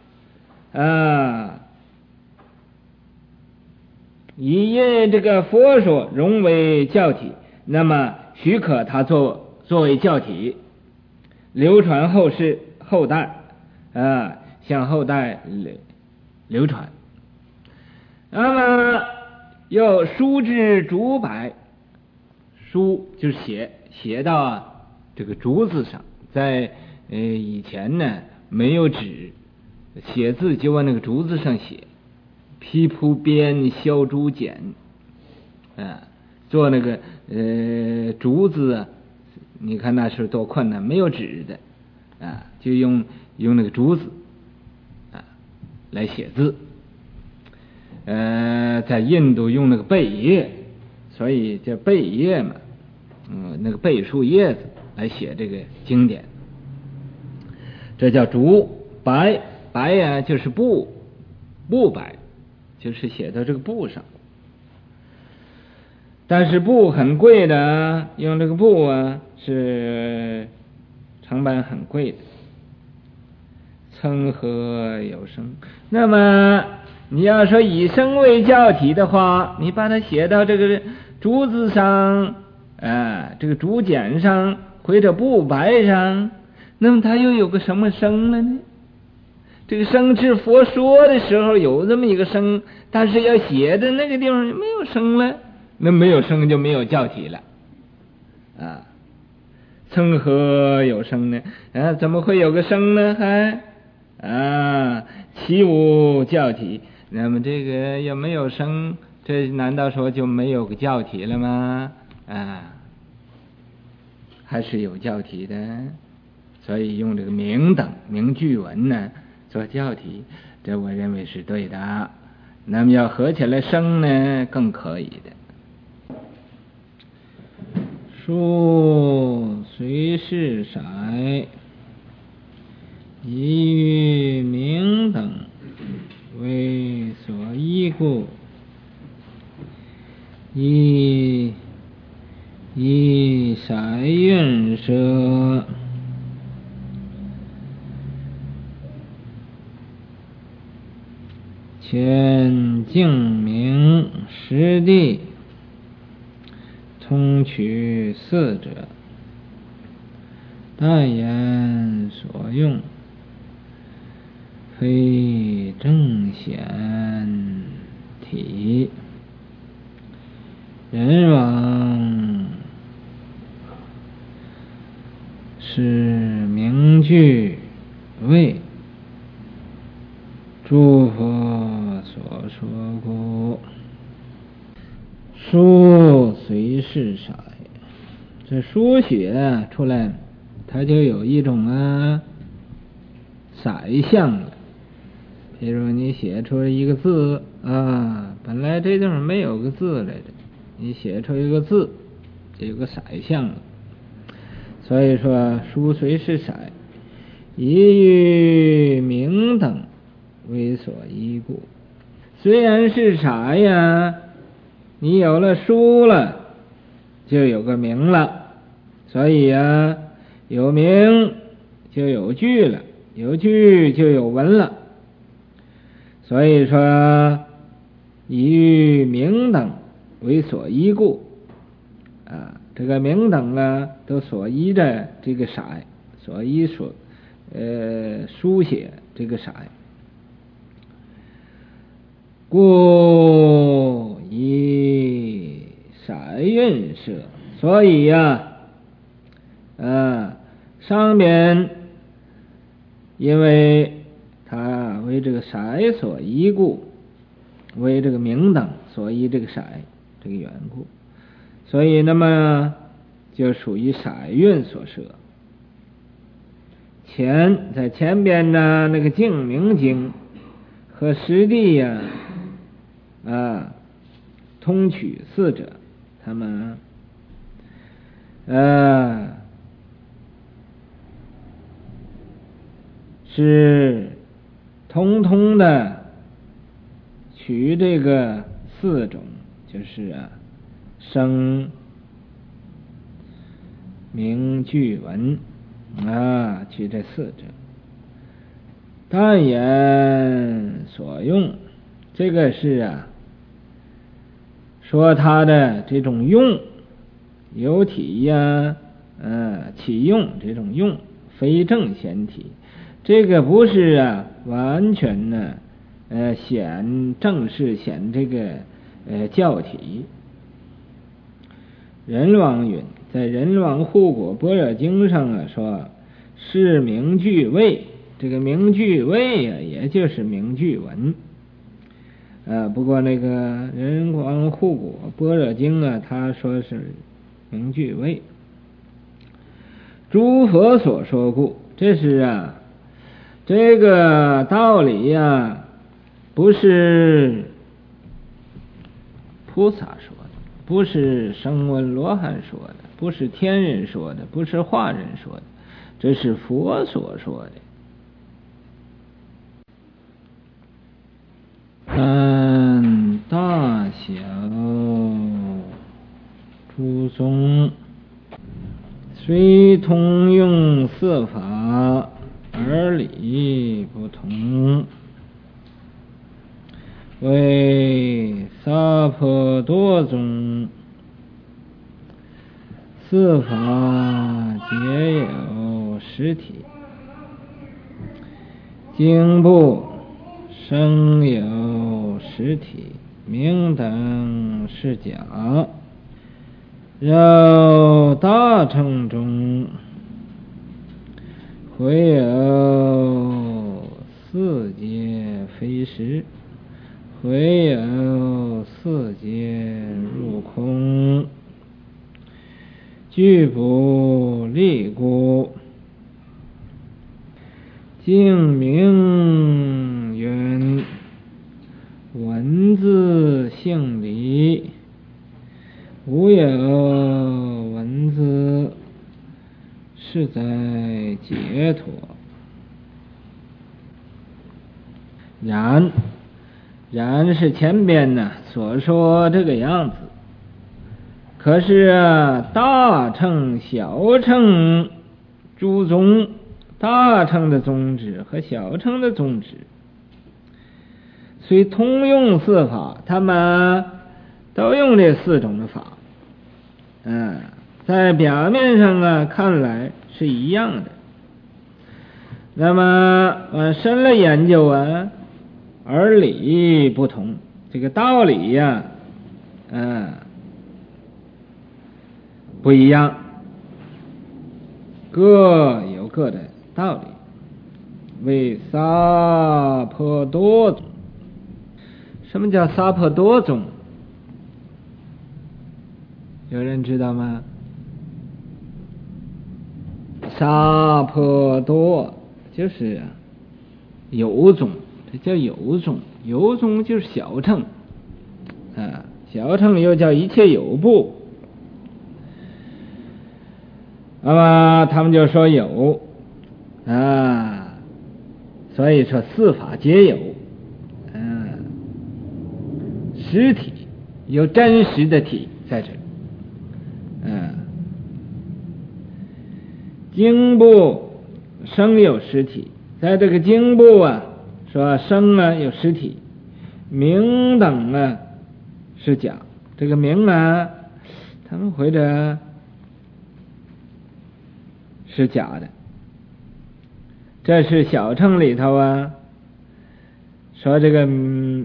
以这个佛说融为教体，那么许可它作为教体流传后世后代向后代流传。那么又书之竹柏，书就是写到这个竹子上，在以前呢没有纸，写字就往那个竹子上写，披蒲编削竹简，做那个竹子你看那时候多困难，没有纸的就用那个竹子来写字。在印度用那个贝叶，所以叫贝叶嘛，那个贝树叶子来写这个经典，这叫竹白就是布白，就是写到这个布上。但是布很贵的，用这个布是成本很贵的，称和有声。那么你要说以声为教体的话，你把它写到这个竹子上这个竹简上或者布白上，那么它又有个什么声了呢？这个声是佛说的时候有这么一个声，但是要写的那个地方没有声了，那没有声就没有教体了称和有声呢怎么会有个声呢？还其无教体，那么这个又没有声，这难道说就没有个教体了吗？还是有教体的，所以用这个明等明句文呢做教体，这我认为是对的。那么要合起来声呢更可以的。书虽是色，以于明等为所依故，以色蕴摄，前净明实地，通取四者，但言所用，非正显体。人往是名句谓，诸佛所说故。书虽是色，这书写出来它就有一种色相了。比如你写出一个字本来这地方没有个字来着，你写出一个字就有个色相了。所以说书虽是色，以于明等为所依故。虽然是色呀，你有了书了就有个明了，所以有明就有句了，有句就有文了。所以说以于明等为所依故这个明等都所依着这个色，所依书写这个色，故以色蕴摄。所以上面因为它为这个色所依故，为这个明等所依这个色这个缘故，所以那么就属于色蕴所摄。在前边呢那个净明经和实地通取四者，他们是通通的取这个四种，就是声名句文取这四者。但言所用，这个是说它的这种用，有体起用这种用，非正显体。这个不是完全呢显正式显这个教体。人王云，在人王护国般若经上说是名句位，这个名句位也就是名句文。不过那个人王护国般若经他说是名句位。诸佛所说故，这是这个道理不是菩萨说的，不是声闻罗汉说的，不是天人说的，不是化人说的，这是佛所说的。大小诸宗虽通用四法，而理不同，为萨婆多宗，四法皆有实体，经部生有实体，名等是假。绕大乘中，会有四界非实，会有四界入空，具不立故。净名云，文字性理，无有文字，是在解脱。然是前边所说这个样子。可是大乘小乘诸宗，大乘的宗旨和小乘的宗旨虽通用四法，他们都用这四种的法，在表面上看来是一样的。那么深了研究而理不同，这个道理不一样，各有各的道理。为萨婆多宗。什么叫萨婆多宗？有人知道吗？萨婆多就是有宗，这叫有宗。有宗就是小乘小乘又叫一切有部。那么他们就说有所以说四法皆有实体，有真实的体在这经部生有实体，在这个经部说生有实体，名等是假。这个名他们或者是假的。这是小乘里头说这个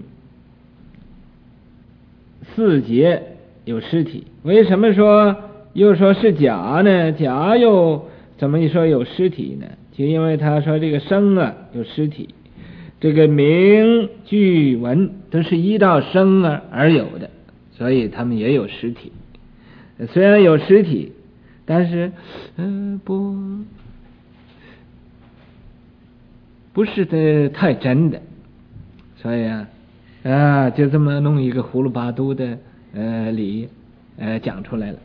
四节有实体。为什么又说是假呢？假又怎么一说有实体呢？就因为他说这个生有实体，这个名句文都是依照生而有的，所以他们也有实体。虽然有实体，但是不是太真的，所以就这么弄一个葫芦巴嘟的理讲出来了。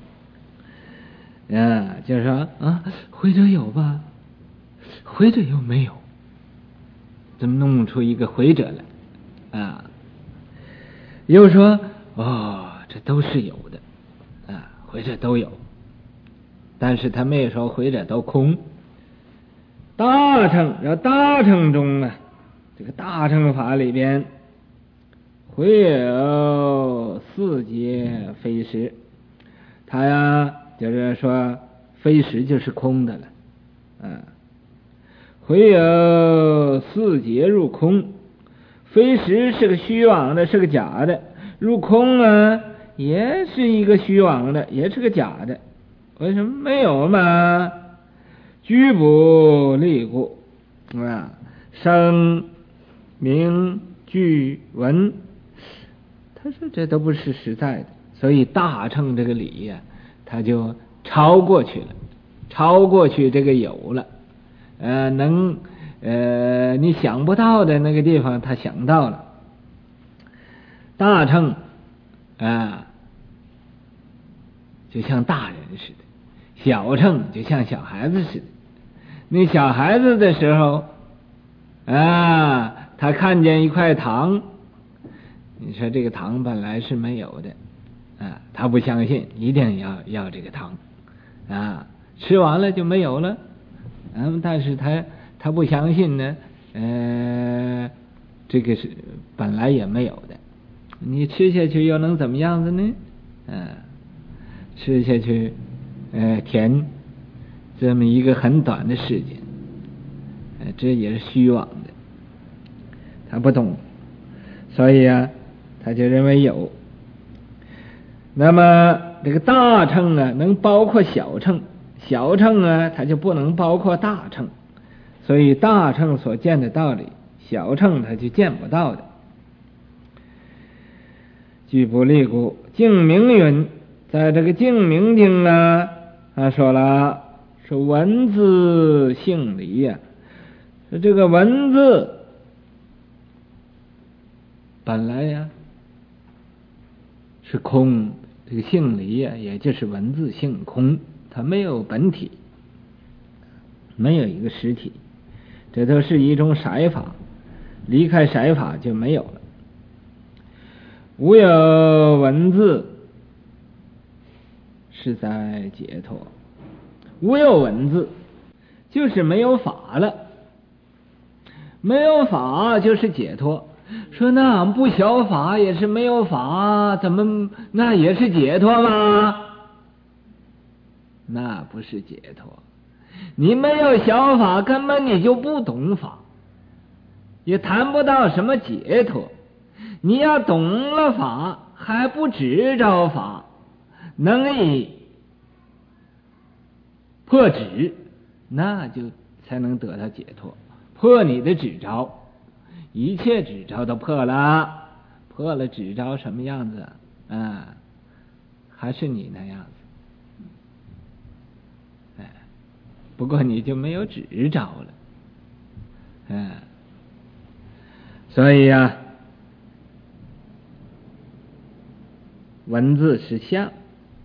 就是说或者有吧，或者又没有，怎么弄出一个或者来又说这都是有的或者都有， 但是他没有说回者都空。大乘中啊，这个大乘法里边会有四节非实，他呀就是说非实就是空的了，会有四节入空，非实是个虚妄的，是个假的，入空啊也是一个虚妄的，也是个假的。为什么没有嘛？居不立故声名句文，他说这都不是实在的，所以大乘这个理呀，他就超过去了，超过去这个有了，你想不到的那个地方他想到了。大乘就像大人似的，小乘就像小孩子似的。那小孩子的时候他看见一块糖，你说这个糖本来是没有的他不相信，一定要这个糖吃完了就没有了但是他不相信呢这个是本来也没有的，你吃下去又能怎么样子呢吃下去甜，这么一个很短的时间这也是虚妄的，他不懂，所以他就认为有。那么这个大乘能包括小乘，小乘它就不能包括大乘，所以大乘所见的道理，小乘它就见不到的。居不立故，净明云，在这个净明经他说了，说文字性理说这个文字本来是空，这个性理也就是文字性空，它没有本体，没有一个实体，这都是一种色法，离开色法就没有了。无有文字是在解脱，无有文字就是没有法了，没有法就是解脱。说那不晓法也是没有法，怎么那也是解脱吗？那不是解脱，你没有晓法，根本你就不懂法，也谈不到什么解脱。你要懂了法，还不执着法，能以破执，那就才能得到解脱。破你的执着，一切执着都破了，破了执着什么样子还是你那样子不过你就没有执着了所以文字是相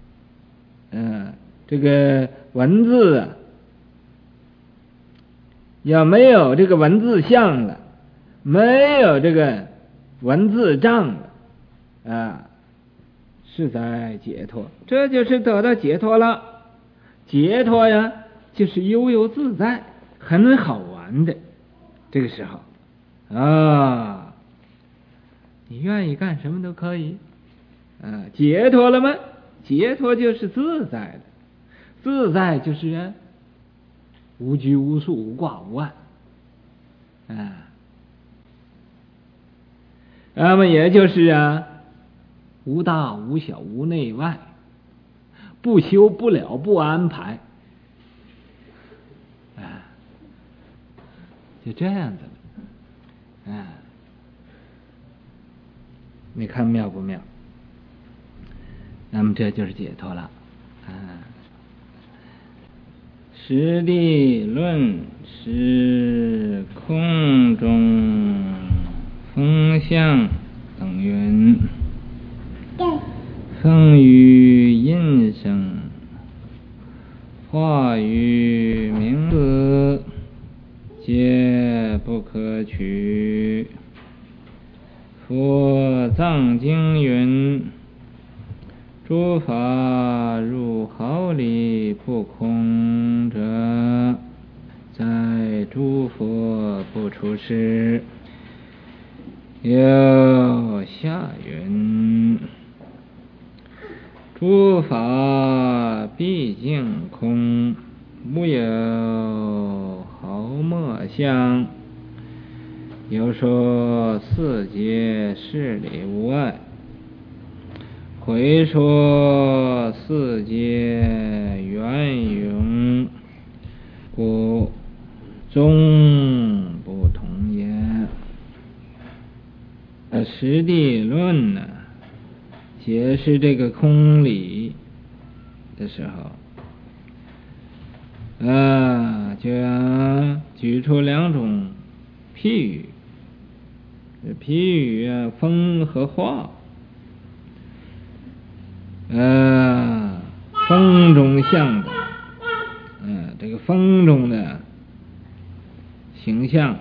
这个文字要没有这个文字相了，没有这个文字障了是在解脱，这就是得到解脱了。解脱就是悠悠自在，很好玩的。这个时候你愿意干什么都可以解脱了吗？解脱就是自在的，自在就是无拘无束，无挂无碍那么也就是无大无小，无内外，不修不了，不安排就这样子了你看妙不妙？那么这就是解脱了实地论是空中风相等云，风雨音声，话语名字，皆不可取。佛藏经云： 诸法入毫厘不空者，在诸佛不出世。有下云：诸法毕竟空，无有毫末相。又说四界事理无碍，回说四界圆融，故宗不同也。实地论呢，解释这个空理的时候，就要举出两种譬喻。譬喻风和化，风中象的，这个风中的形象，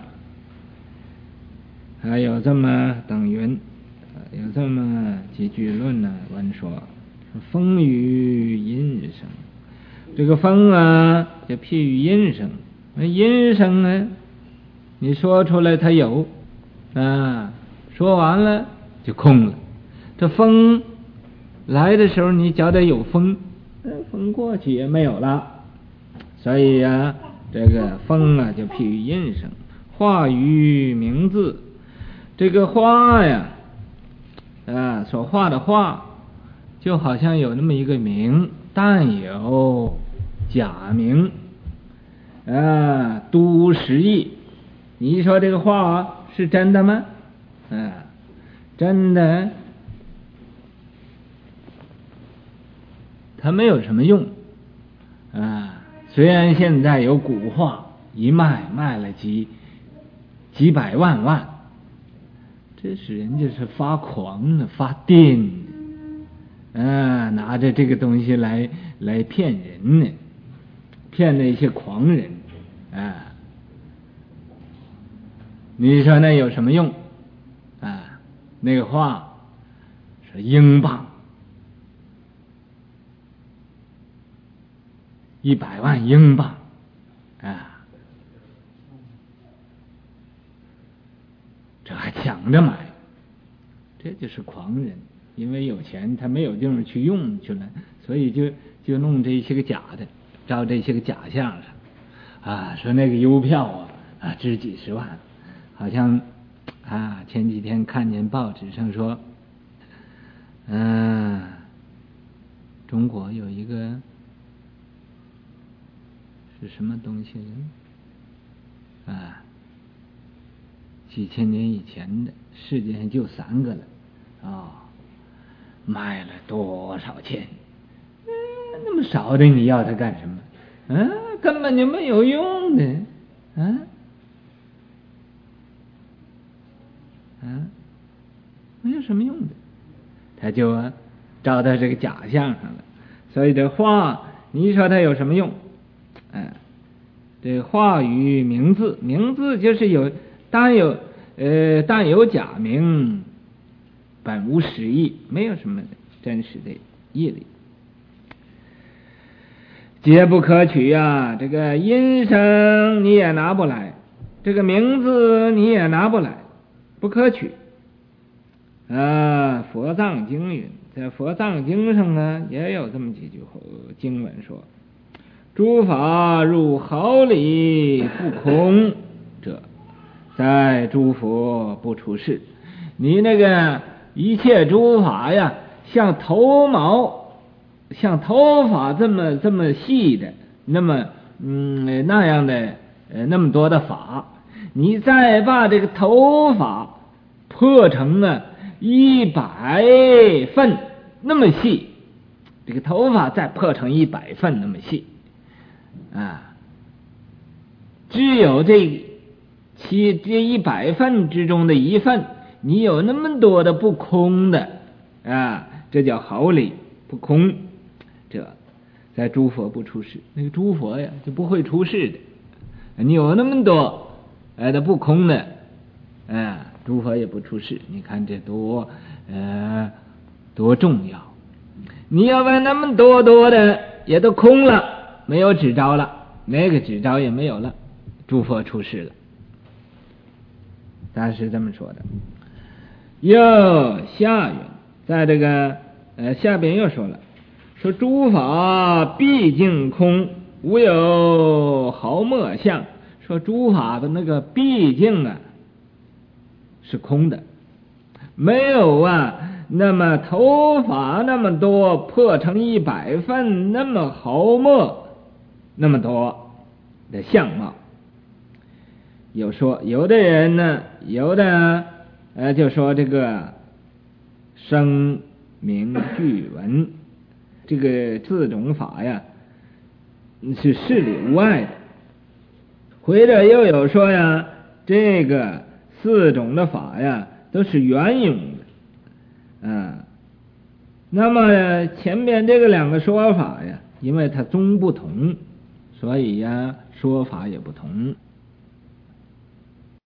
还有这么等云，有这么几句论呢。文说风雨音声，这个风啊，就譬喻音声，音声呢，你说出来它有。说完了就空了。这风来的时候，你觉得有风，风过去也没有了。所以这个风就譬喻音声。化于名字，这个花呀，所画的画，就好像有那么一个名，但有假名，都实意。你说这个画是真的吗？真的，它没有什么用。虽然现在有古画，一卖了几百万，这是人家是发狂的，发癫的，拿着这个东西来骗人呢，骗那些狂人，你说那有什么用？那个画是英镑，100万英镑，这还抢着买，这就是狂人。因为有钱，他没有地方去用去了，所以就弄这些个假的，照这些个假象上，说那个邮票值几十万，好像前几天看见报纸上说，中国有一个是什么东西呢？几千年以前的，世界上就3个了，卖了多少钱？那么少的你要它干什么？根本就没有用的，没有什么用的，他就照到这个假象上了。所以这画，你说它有什么用？这话语名字，名字就是但有假名，本无实意，没有什么真实的义理，皆不可取呀。这个音声你也拿不来，这个名字你也拿不来，不可取。佛藏经云，在佛藏经上呢，也有这么几句经文说：诸法入毫厘不空者，在诸佛不出世。你那个一切诸法呀，像头发这么细的，那样的那么多的法，你再把这个头发破成100份那么细，这个头发再破成100份那么细，只有这100份之中的1份，你有那么多的不空的，这叫毫厘不空。这在诸佛不出世，那个诸佛呀就不会出世的。你有那么多的不空的，诸佛也不出世。你看这多重要。 你要问那么多的也都空了，没有指招了，那个指招也没有了，诸佛出世了。他是这么说的。又下云，在这个下边又说了，说诸法毕竟空，无有毫末相。说诸法的那个毕竟啊是空的，没有那么头发那么多破成100份，那么毫末那么多的相貌。有说有的人呢，有的就说这个声名俱闻，这个4种法呀是事里无碍的。或者又有说呀，这个4种的法呀都是圆融的。那么前面这个2个说法呀，因为它宗不同，所以呀说法也不同。